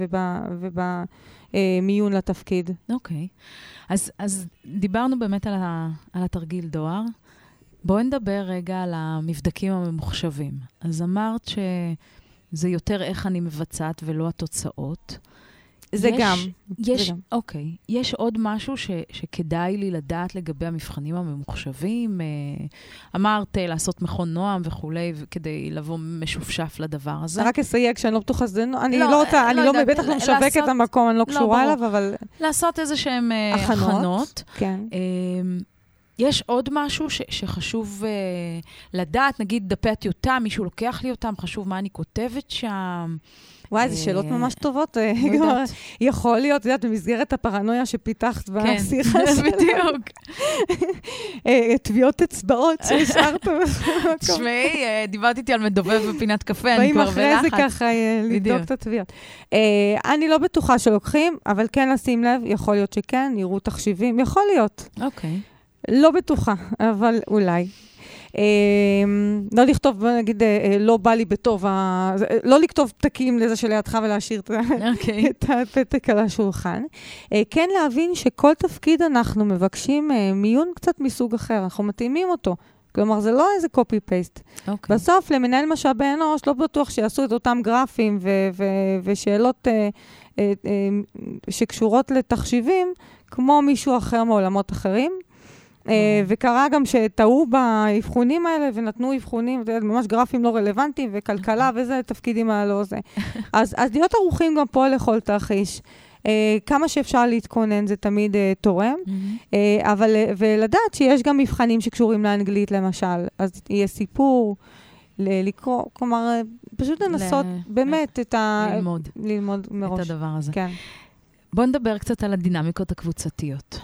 ובמיון לתפקיד. אוקיי. אז דיברנו באמת על התרגיל דואר. בואי נדבר רגע על המבדקים הממוחשבים. אז אמרת שזה יותר איך אני מבצעת ולא התוצאות. זה גם. אוקיי. יש עוד משהו שכדאי לי לדעת לגבי המבחנים הממוחשבים? אמרת לעשות מכון נועם וכולי, כדי לבוא משופשף לדבר הזה. רק אסייג שאני לא בטוחה, אני לא רוצה, אני לא, בטח לא משווק את המקום, אני לא קשורה אליו, אבל... לעשות איזה שהם הכנות. כן. יש עוד משהו שחשוב לדעת, נגיד דפי הטיוטה, מישהו לוקח לי אותם, חשוב מה אני כותבת שם. וואי, זה שאלות ממש טובות. יכול להיות, יודעת, במסגרת הפרנויה שפיתחת בשיחה שלנו. כן, בדיוק. טביעות אצבעות שהשארת. תשמעי, דיברת איתי על מדובב בפינת קפה, אני כבר בלחץ. באים אחרי זה ככה לבדוק את הטביעות. אני לא בטוחה שלוקחים, אבל כן לשים לב, יכול להיות שכן, יראו תחשיבים, יכול להיות. אוקיי. לא בטוחה, אבל אולי. לא לכתוב, נגיד, לא בא לי בטוב, לא לכתוב פתקים לזה שלידך ולהשאיר את הפתק על השולחן. כן להבין שכל תפקיד אנחנו מבקשים מיון קצת מסוג אחר, אנחנו מתאימים אותו. כלומר, זה לא איזה copy-paste. בסוף, למנהל משאבי אנוש, לא בטוח שיעשו את אותם גרפים ושאלות שקשורות לתחשיבים, כמו מישהו אחר מעולמות אחרים. וקרה גם שטעו באבחונים האלה, ונתנו אבחונים, ממש גרפים לא רלוונטיים, וכלכלה, וזה תפקידים הלא זה. אז להיות ערוכים גם פה לכל תרחיש. כמה שאפשר להתכונן, זה תמיד תורם, אבל, ולדעת שיש גם מבחנים שקשורים לאנגלית, למשל. אז יהיה סיפור, לקרוא, כלומר, פשוט לנסות באמת ללמוד מראש. את הדבר הזה. כן. בוא נדבר קצת על הדינמיקות הקבוצתיות.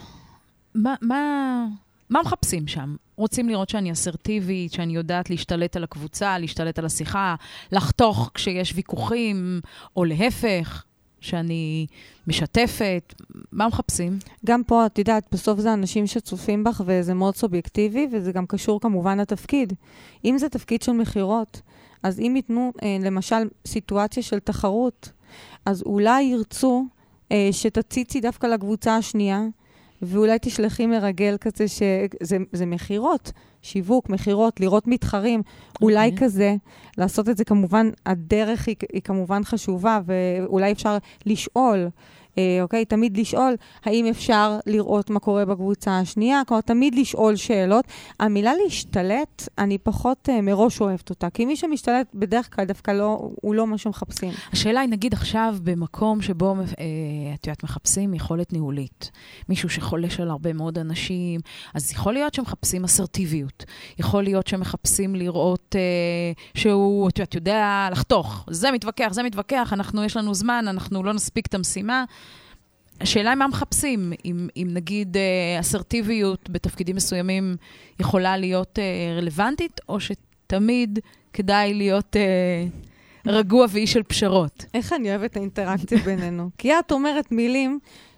מה מחפשים שם? רוצים לראות שאני אסרטיבית, שאני יודעת להשתלט על הקבוצה, להשתלט על השיחה, לחתוך כשיש ויכוחים, או להפך, שאני משתפת? מה מחפשים? גם פה, את יודעת, בסוף זה אנשים שצופים בך, וזה מאוד סובייקטיבי, וזה גם קשור כמובן לתפקיד. אם זה תפקיד של מחירות, אז אם ייתנו, למשל, סיטואציה של תחרות, אז אולי ירצו שתציצי דווקא לקבוצה השנייה, ואולי תשלחי מרגל כזה שזה מחירות, שיווק, מחירות, לראות מתחרים, אולי כזה, לעשות את זה כמובן, הדרך היא כמובן חשובה, ואולי אפשר לשאול, אוקיי? תמיד לשאול, האם אפשר לראות מה קורה בקבוצה השנייה, כלומר, תמיד לשאול שאלות. המילה להשתלט, אני פחות מראש אוהבת אותה, כי מי שמשתלט בדרך כלל דווקא לא, הוא לא מה שמחפשים. השאלה היא, נגיד עכשיו, במקום שבו, את יודעת, מחפשים יכולת ניהולית. מישהו שחולש על הרבה מאוד אנשים, אז יכול להיות שמחפשים אסרטיביות. יכול להיות שמחפשים לראות שהוא, את יודעת, יודע לחתוך. זה מתווכח, יש לנו זמן, אנחנו לא נספיק את המשימה. השאלה היא מה מחפשים, אם נגיד אסרטיביות בתפקידים מסוימים יכולה להיות רלוונטית, או שתמיד כדאי להיות רגוע ואיש של פשרות. איך אני אוהבת את האינטראקציה בינינו? כי את אומרת מילים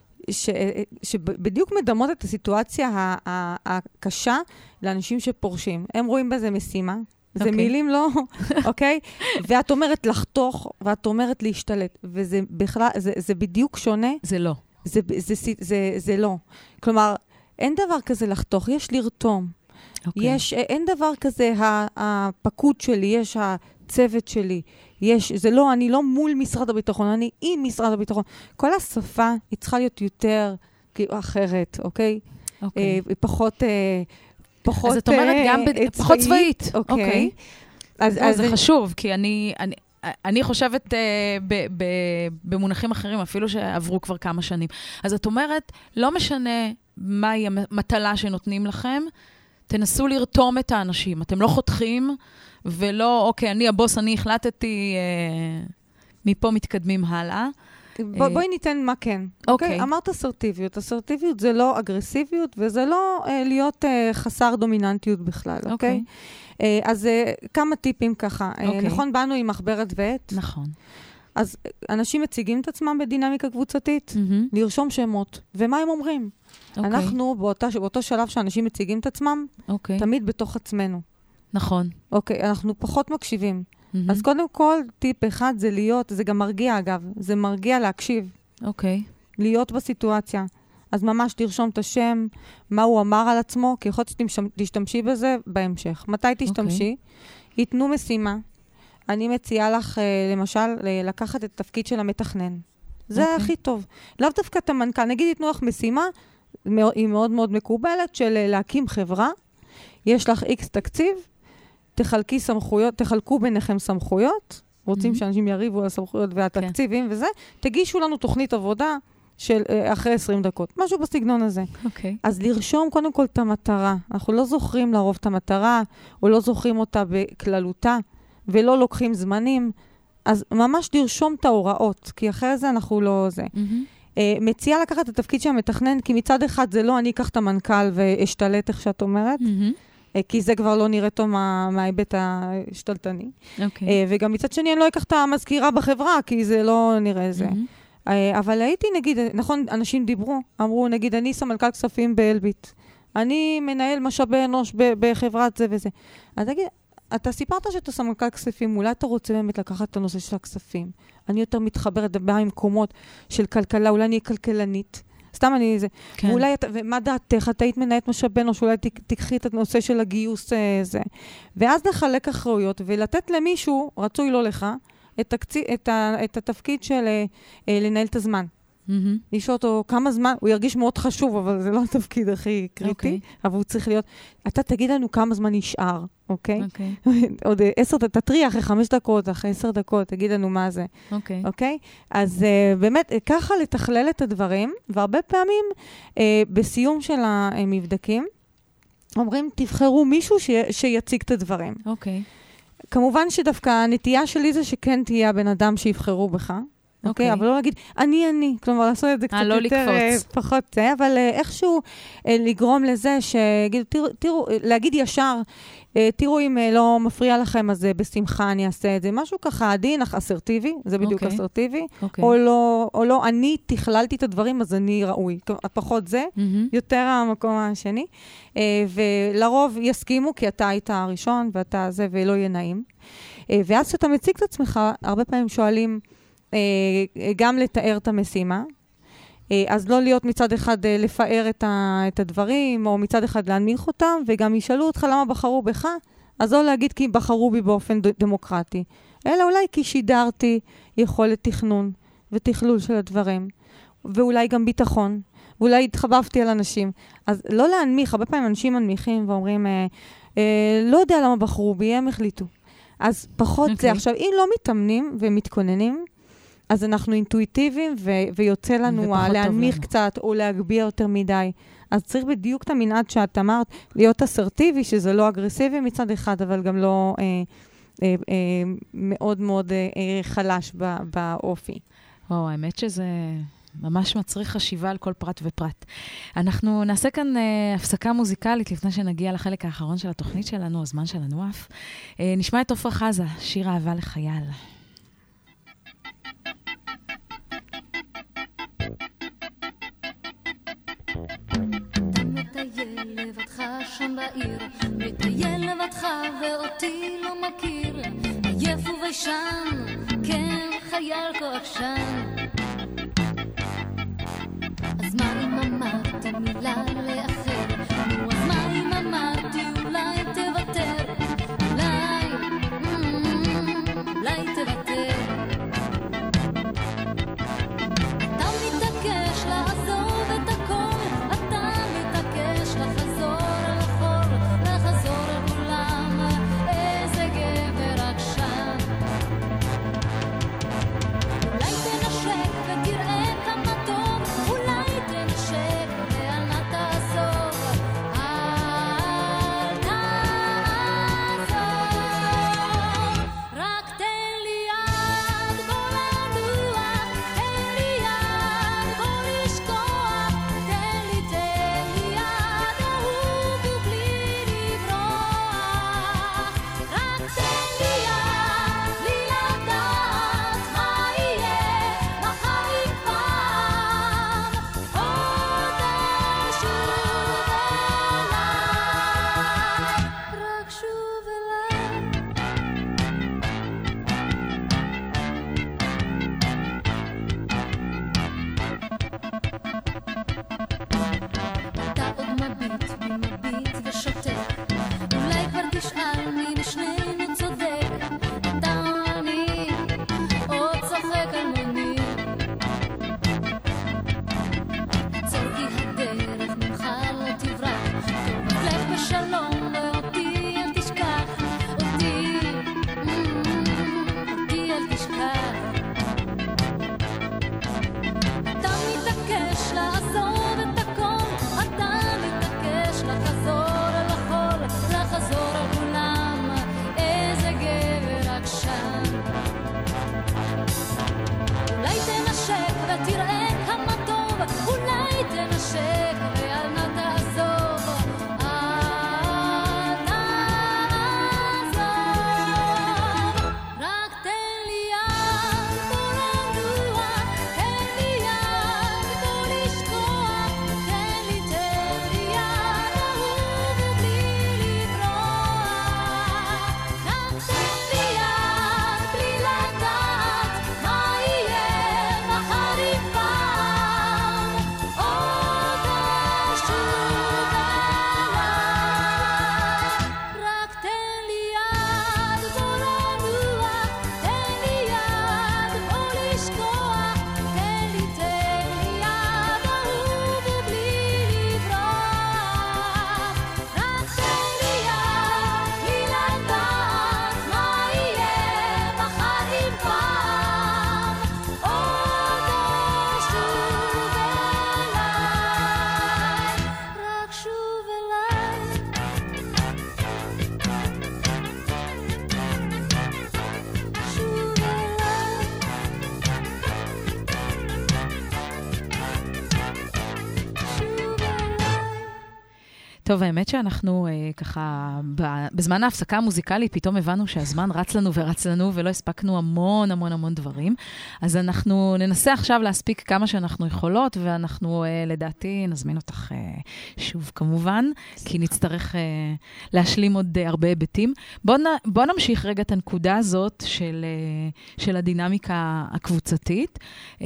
שבדיוק מדמות את הסיטואציה הקשה לאנשים שפורשים. הם רואים בזה משימה. זה מילים לא, אוקיי? ואת אומרת לחתוך, ואת אומרת להשתלט. וזה בכלל, זה בדיוק שונה. זה לא. זה לא. כלומר, אין דבר כזה לחתוך, יש לרתום. אין דבר כזה הפקוד שלי, יש הצוות שלי. זה לא, אני לא מול משרד הביטחון, אני עם משרד הביטחון. כל השפה היא צריכה להיות יותר אחרת, אוקיי? פחות... אז את אומרת גם פחות צבאית. אוקיי. אז זה חשוב, כי אני חושבת במונחים אחרים, אפילו שעברו כבר כמה שנים. אז את אומרת, לא משנה מהי המטלה שנותנים לכם, תנסו לרתום את האנשים. אתם לא חותכים, ולא, אוקיי, אני הבוס, אני החלטתי, מפה מתקדמים הלאה. בואי ניתן מה כן. אוקיי? אמרת אסרטיביות. אסרטיביות זה לא אגרסיביות, וזה לא להיות חסר דומיננטיות בכלל, אוקיי? אז כמה טיפים ככה. נכון, באנו עם מחברת ועט. נכון. אז אנשים מציגים את עצמם בדינמיקה קבוצתית, לרשום שמות. ומה הם אומרים? אנחנו, באותו שלב שאנשים מציגים את עצמם, תמיד בתוך עצמנו. נכון. אוקיי, אנחנו פחות מקשיבים. אז קודם כל, טיפ אחד זה להיות, זה גם מרגיע אגב, זה מרגיע להקשיב. אוקיי. להיות בסיטואציה. אז ממש תרשום את השם, מה הוא אמר על עצמו, כי יכול להיות שתשתמשי בזה בהמשך. מתי תשתמשי? ייתנו משימה. אני מציעה לך, למשל, לקחת את התפקיד של המתכנן. זה הכי טוב. לאו דווקא את המנכ"ל. נגיד, ייתנו לך משימה, היא מאוד מאוד מקובלת, של להקים חברה. יש לך X תקציב, תחלקו ביניכם סמכויות, רוצים שאנשים יריבו על הסמכויות והתקציבים וזה, תגישו לנו תוכנית עבודה של אחרי 20 דקות, משהו בסגנון הזה. אז לרשום קודם כל את המטרה. אנחנו לא זוכרים לרוב את המטרה, או לא זוכרים אותה בכללותה, ולא לוקחים זמנים, אז ממש לרשום את ההוראות, כי אחרי זה אנחנו לא זה. מציעה לקחת את התפקיד של המתכנן, כי מצד אחד זה לא אני אקח את המנכ"ל ואשתלט איך שאת אומרת, כי זה כבר לא נראה טוב מההיבט השתלטני. וגם מצד שני, אני לא אקח את המזכירה בחברה, כי זה לא נראה זה. אבל הייתי, נגיד, נכון, אנשים דיברו, אמרו, נגיד, אני סמנכ"ל כספים באלביט. אני מנהל משאבי אנוש בחברת זה וזה. אז תגיד, אתה סיפרת שאתה סמנכ"ל כספים, אולי אתה רוצה באמת לקחת את הנושא של הכספים. אני יותר מתחברת במקומות של כלכלה, אולי אני כלכלנית. סתם אני זה. כן. ואולי, ומה דעתך? את היית מנהלת משאבי אנוש, אולי תקחי את הנושא של הגיוס זה. ואז לחלק אחריות, ולתת למישהו, רצוי לא לך, את התפקיד של לנהל את הזמן. לשאול אותו כמה זמן, הוא ירגיש מאוד חשוב, אבל זה לא התפקיד הכי קריטי, אבל הוא צריך להיות, אתה תגיד לנו כמה זמן נשאר, אוקיי? עוד 10, תטריח אחרי 5 דקות, אחרי 10 דקות, תגיד לנו מה זה. אוקיי? אז באמת, ככה לתכלל את הדברים, והרבה פעמים בסיום של המבדקים, אומרים, תבחרו מישהו שיציג את הדברים. אוקיי. כמובן שדווקא הנטייה שלי זה שכן תהיה הבן אדם שיבחרו בך, אוקיי? אבל לא להגיד, אני, כלומר, לעשות את זה קצת יותר פחות, אבל איכשהו לגרום לזה תראו, להגיד ישר, תראו אם לא מפריע לכם, אז בשמחה אני אעשה את זה. משהו ככה עדין, אך אסרטיבי, זה בדיוק אסרטיבי, או לא, אני תכללתי את הדברים, אז אני ראוי. פחות זה, יותר המקום השני. ולרוב יסכימו, כי אתה היית הראשון, ואתה זה, ולא יהיה נעים. ואז שאתה מציג את עצמך, הרבה פעמים שואלים גם לתאר את המשימה, אז לא להיות מצד אחד לפאר את הדברים, או מצד אחד להנמיך אותם, וגם ישאלו אותך למה בחרו בך, אז לא להגיד כי בחרו בי באופן דמוקרטי, אלא אולי כי שידרתי יכולת תכנון ותכלול של הדברים, ואולי גם ביטחון, ואולי התחבבתי על אנשים. אז לא להנמיך, הרבה פעמים אנשים מנמיכים ואומרים, לא יודע למה בחרו בי, הם החליטו. אז פחות זה. עכשיו, אם לא מתאמנים ומתכוננים, אז אנחנו אינטואיטיביים, ויוצא לנו להנמיך קצת, או להגביה יותר מדי. אז צריך בדיוק את המנעד שאת אמרת, להיות אסרטיבי, שזה לא אגרסיבי מצד אחד, אבל גם לא מאוד מאוד חלש באופי. האמת שזה ממש מצריך חשיבה על כל פרט ופרט. אנחנו נעשה כאן הפסקה מוזיקלית, לפני שנגיע לחלק האחרון של התוכנית שלנו, הזמן שלנו אף. נשמע את עופרה חזה, שיר אהבה לחייל. מטייל לבדך שם בעיר, מטייל לבדך ואותי לא מכיר, עייף ובישן, כן חייל כה עקשן. אז מה אם אמרת מילה לאחר? נו, אז מה אם אמרתי אולי תוותר? אולי תוותר. אתה מתעקש לעזוב את הכל, אתה מתעקש לחזור אל החור, לחזור אל כולם, איזה גבר עקשן. אולי תנשק טוב, האמת שאנחנו ככה, בזמן ההפסקה המוזיקלית, פתאום הבנו שהזמן רץ לנו ורץ לנו, ולא הספקנו המון המון המון דברים. אז אנחנו ננסה עכשיו להספיק כמה שאנחנו יכולות, ואנחנו לדעתי נזמין אותך שוב כמובן, כי נצטרך להשלים עוד הרבה היבטים. בוא נמשיך רגע את הנקודה הזאת של הדינמיקה הקבוצתית.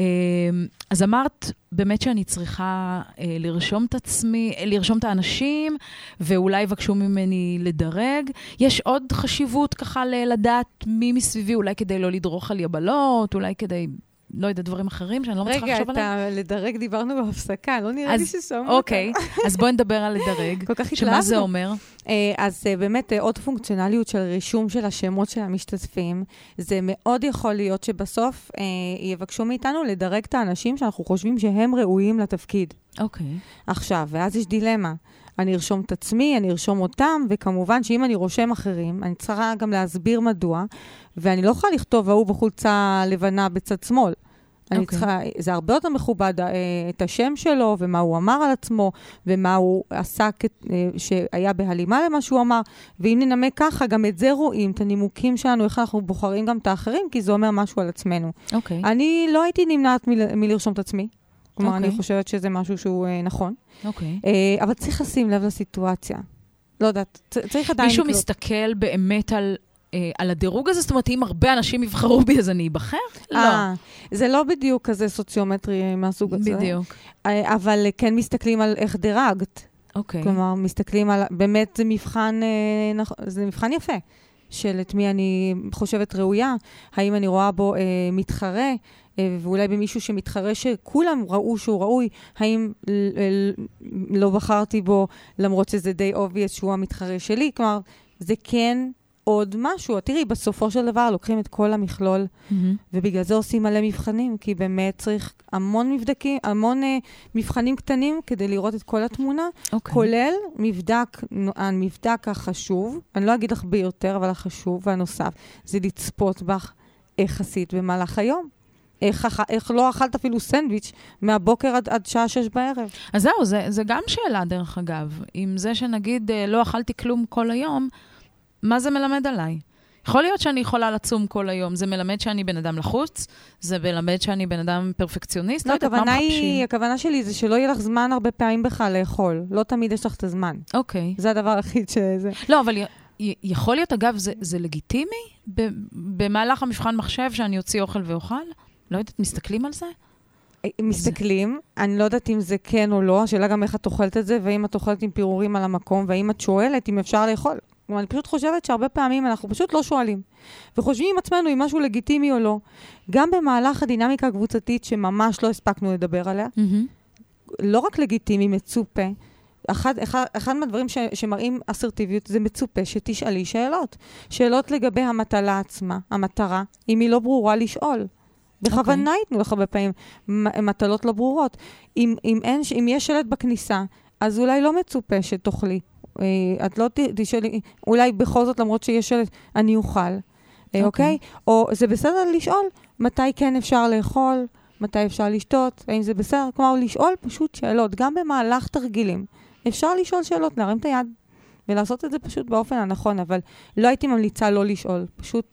אז אמרת באמת שאני צריכה לרשום את עצמי, לרשום את האנשים, ואולי יבקשו ממני לדרג. יש עוד חשיבות ככה לדעת מי מסביבי, אולי כדי לא לדרוך על יבלות, אולי כדי, לא יודע, דברים אחרים שאני לא מצליחה לחשוב עליהם. רגע, לדרג דיברנו בהפסקה, לא נראה לי ששמעו אותה. אוקיי, אז בואי נדבר על לדרג. כל כך התלהבנו. שמה זה אומר? אז באמת עוד פונקציונליות של רישום של השמות של המשתתפים, זה מאוד יכול להיות שבסוף יבקשו מאיתנו לדרג את האנשים שאנחנו חושבים שהם ראויים לתפקיד. אוקיי. עכשיו, ואז יש דילמה. אני ארשום את עצמי, אני ארשום אותם, וכמובן שאם אני רושם אחרים, אני צריכה גם להסביר מדוע, ואני לא יכולה לכתוב ההוא בחולצה לבנה בצד שמאל. אני צריכה, זה הרבה יותר מכובד את השם שלו, ומה הוא אמר על עצמו, ומה הוא עשה שהיה בהלימה למה שהוא אמר, ואם ננמק ככה, גם את זה רואים, את הנימוקים שלנו, איך אנחנו בוחרים גם את האחרים, כי זה אומר משהו על עצמנו. אני לא הייתי נמנעת מלרשום את עצמי, כלומר, אני חושבת שזה משהו שהוא נכון. אבל צריך לשים לב לסיטואציה. לא יודעת, צריך עדיין מישהו מסתכל באמת על הדירוג הזה? זאת אומרת, אם הרבה אנשים יבחרו בי, אז אני אבחר? לא. זה לא בדיוק כזה סוציומטרי מהסוג הזה. בדיוק. אבל כן מסתכלים על איך דירגת. אוקיי. כלומר, מסתכלים על, באמת זה מבחן יפה, של את מי אני חושבת ראויה, האם אני רואה בו מתחרה, ואולי במישהו שמתחרה שכולם ראו שהוא ראוי, האם לא בחרתי בו, למרות שזה די obvious שהוא המתחרה שלי. כלומר, זה כן עוד משהו. תראי, בסופו של דבר לוקחים את כל המכלול, ובגלל זה עושים מלא מבחנים, כי באמת צריך המון מבחנים קטנים כדי לראות את כל התמונה, כולל המבדק החשוב, אני לא אגיד לך ביותר, אבל החשוב והנוסף, זה לצפות בך איך עשית במהלך היום. איך לא אכלת אפילו סנדוויץ' מהבוקר עד שעה 6 בערב. אז זהו, זה גם שאלה דרך אגב. אם זה שנגיד לא אכלתי כלום כל היום, מה זה מלמד עליי? יכול להיות שאני יכולה לצום כל היום. זה מלמד שאני בן אדם לחוץ, זה מלמד שאני בן אדם פרפקציוניסט. לא יודעת, מה מחפשים? הכוונה שלי זה שלא יהיה לך זמן הרבה פעמים בכלל לאכול. לא תמיד יש לך את הזמן. אוקיי. זה הדבר הכי שזה. לא, אבל יכול להיות, אגב, זה לגיטימי? במהלך המבחן מחשב שאני יוציא אוכל ואוכל? לא יודעת, מסתכלים על זה? מסתכלים, אני לא יודעת אם זה כן או לא, השאלה גם איך את אוכלת את זה, ואם את אוכלת עם פירורים על המקום, ואם את שואלת אם אפשר לאכול. אני פשוט חושבת שהרבה פעמים אנחנו פשוט לא שואלים, וחושבים עם עצמנו אם משהו לגיטימי או לא. גם במהלך הדינמיקה הקבוצתית, שממש לא הספקנו לדבר עליה, לא רק לגיטימי, מצופה. אחד מהדברים שמראים אסרטיביות, זה מצופה שתשאלי שאלות. שאלות לגבי המטלה עצמה, המטרה, אם היא לא ברורה לשאול. בכוונה ייתנו לך הרבה פעמים מטלות לא ברורות. אם יש שלט בכניסה, אז אולי לא מצופה שתאכלי. את לא תשאלי, אולי בכל זאת למרות שיש שלט, אני אוכל. אוקיי? או זה בסדר לשאול מתי כן אפשר לאכול, מתי אפשר לשתות, האם זה בסדר? כלומר, לשאול פשוט שאלות, גם במהלך תרגילים. אפשר לשאול שאלות, להרים את היד, ולעשות את זה פשוט באופן הנכון, אבל לא הייתי ממליצה לא לשאול, פשוט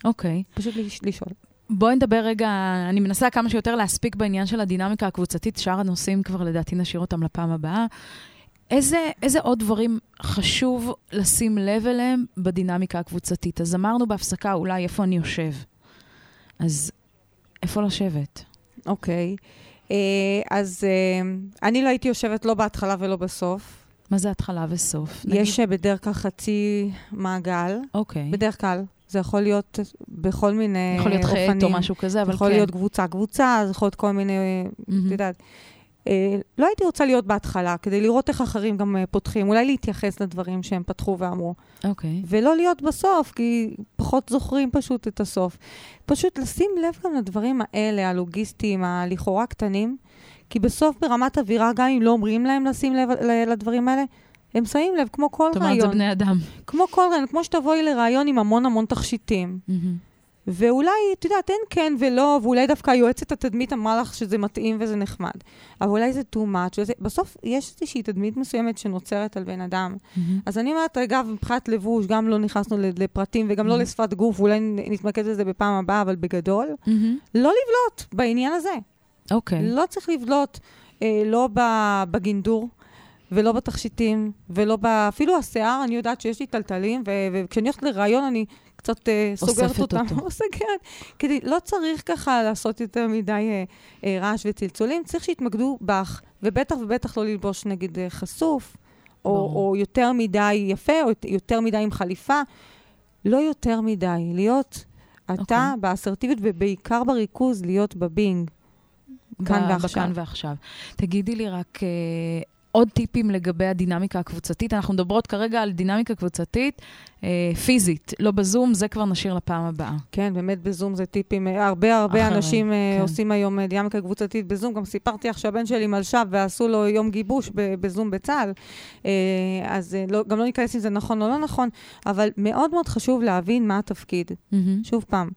לשאול. בואי נדבר רגע, אני מנסה כמה שיותר להספיק בעניין של הדינמיקה הקבוצתית, שאר הנושאים כבר לדעתי נשאיר אותם לפעם הבאה. איזה עוד דברים חשוב לשים לב אליהם בדינמיקה הקבוצתית? אז אמרנו בהפסקה אולי איפה אני יושב. אז איפה לשבת? אוקיי. אז אני לא הייתי יושבת לא בהתחלה ולא בסוף. מה זה התחלה וסוף? יש בדרך כלל חצי מעגל. אוקיי. בדרך כלל. זה יכול להיות בכל מיני יכול להיות חטא או משהו כזה, אבל כן. יכול להיות קבוצה, זה יכול להיות כל מיני, את יודעת. לא הייתי רוצה להיות בהתחלה, כדי לראות איך אחרים גם פותחים, אולי להתייחס לדברים שהם פתחו ואמרו. אוקיי. ולא להיות בסוף, כי פחות זוכרים פשוט את הסוף. פשוט לשים לב גם לדברים האלה, הלוגיסטיים, הלכאורה קטנים, כי בסוף ברמת אווירה, גם אם לא אומרים להם לשים לב לדברים האלה, הם שמים לב, כמו כל רעיון. זאת אומרת, זה בני אדם. כמו כל רעיון, כמו שתבואי לרעיון עם המון המון תכשיטים. ואולי, את יודעת, אין כן ולא, ואולי דווקא היועצת התדמית אמרה לך שזה מתאים וזה נחמד. אבל אולי זה too much. בסוף יש איזושהי תדמית מסוימת שנוצרת על בן אדם. אז אני אומרת, אגב, מבחינת לבוש, גם לא נכנסנו לפרטים וגם לא לשפת גוף, ואולי נתמקד בזה בפעם הבאה, אבל בגדול, לא לבלוט בעניין הזה. אוקיי. לא צריך לבלוט, לא בגינדור, ולא בתכשיטים, ולא אפילו השיער, אני יודעת שיש לי טלטלים, וכשאני הולכת לרעיון, אני קצת סוגרת אותם. סוגרת. כדי, לא צריך ככה לעשות יותר מדי רעש וצלצולים, צריך שיתמקדו בך, ובטח ובטח לא ללבוש נגיד חשוף, או יותר מדי יפה, או יותר מדי עם חליפה. לא יותר מדי, להיות אתה באסרטיביות, ובעיקר בריכוז, להיות בבינג. כאן ועכשיו. תגידי לי רק עוד טיפים לגבי הדינמיקה הקבוצתית. אנחנו מדברות כרגע על דינמיקה קבוצתית פיזית, לא בזום, זה כבר נשאיר לפעם הבאה. כן, באמת בזום זה טיפים. הרבה אנשים עושים היום דינמיקה קבוצתית בזום. גם סיפרתי לך שהבן שלי מלשב ועשו לו יום גיבוש בזום בצה"ל. אז גם לא ניכנס אם זה נכון או לא נכון, אבל מאוד מאוד חשוב להבין מה התפקיד. שוב פעם.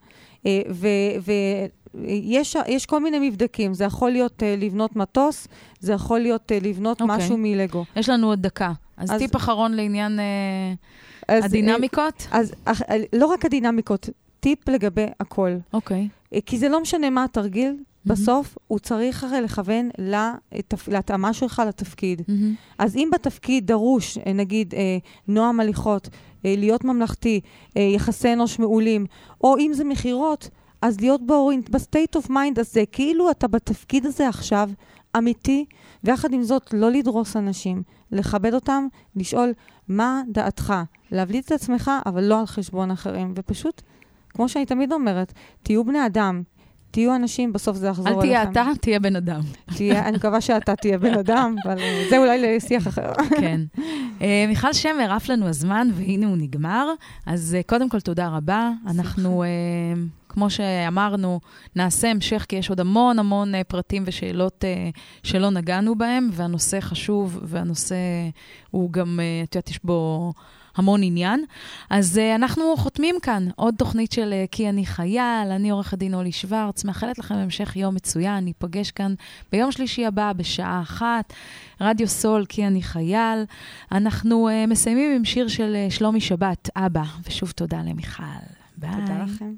יש כל מיני מבדקים. זה יכול להיות לבנות מטוס, זה יכול להיות לבנות משהו מלגו. יש לנו עוד דקה. אז טיפ אחרון לעניין הדינמיקות? אז לא רק הדינמיקות, טיפ לגבי הכל. אוקיי. כי זה לא משנה מה התרגיל, בסוף הוא צריך הרי לכוון להתאמה שלך לתפקיד. אז אם בתפקיד דרוש, נגיד, נועם הליכות, להיות ממלכתי, יחסי אנוש מעולים, או אם זה מחירות, אז להיות בסטייט אוף מיינד הזה, כאילו אתה בתפקיד הזה עכשיו, אמיתי, ויחד עם זאת לא לדרוס אנשים, לכבד אותם, לשאול מה דעתך, להבליט את עצמך, אבל לא על חשבון אחרים, ופשוט, כמו שאני תמיד אומרת, תהיו בני אדם, תהיו אנשים, בסוף זה יחזור אליכם. אל תהיה אתה, תהיה בן אדם. אני מקווה שאתה תהיה בן אדם, אבל זה אולי לשיח אחר. כן. מיכל שמר, עף לנו הזמן, והנה הוא נגמר. אז קודם כל, תודה רבה. אנחנו, כמו שאמרנו, נעשה המשך, כי יש עוד המון פרטים ושאלות שלא נגענו בהם, והנושא חשוב, והנושא הוא גם, את יודעת, יש בו המון עניין. אז אנחנו חותמים כאן עוד תוכנית של כי אני חייל, אני עורך הדין אולי שוורץ, מאחלת לכם המשך יום מצוין, ניפגש כאן ביום שלישי הבא בשעה 1, רדיו סול כי אני חייל. אנחנו מסיימים עם שיר של שלומי שבת, אבא, ושוב תודה למיכל. ביי. תודה לכם.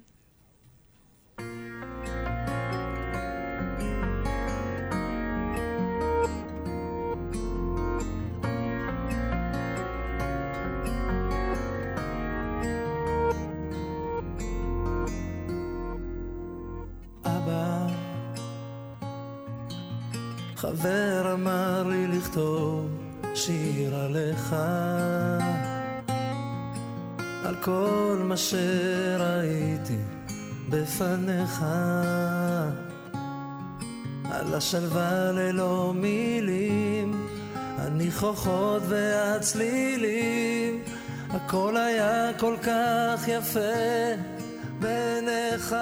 חבר אמר לי לכתוב שיר עליך, על כל מה שראיתי בפניך, על השלווה ללא מילים, הניחוחות והצלילים, הכל היה כל כך יפה בעיניך.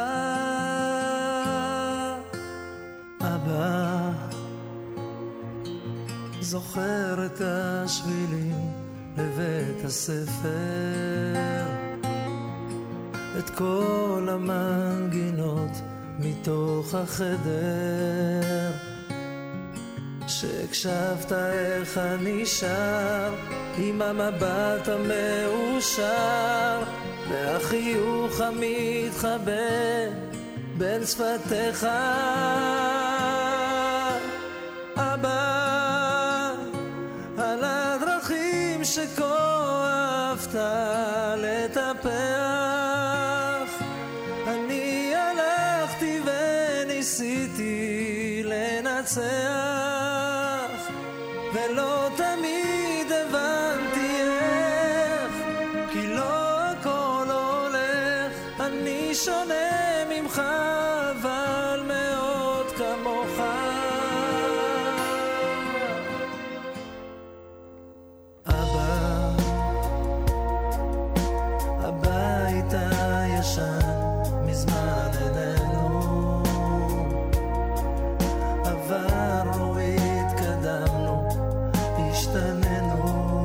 אבא, זוכר את השבילים לבית הספר, את כל המנגינות מתוך החדר, שהקשבת איך אני שר עם המבט המאושר והחיוך המתחבא בין שפתיך. אבא, על הדרכים שכה אהבת לטפח, אני הלכתי וניסיתי לנצח, ולא תמיד הבנתי איך, כי לא הכל הולך, אני שונה ממך אבל מאוד כמוך. מזמן איננו, עברנו, התקדמנו, השתננו,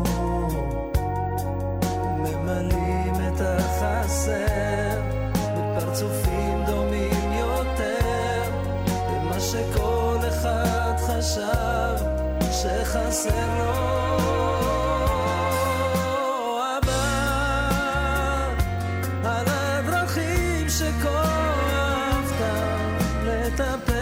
ממלאים את החסר בפרצוף חסר לו אבא על הדרכים שכה אהבת לטפל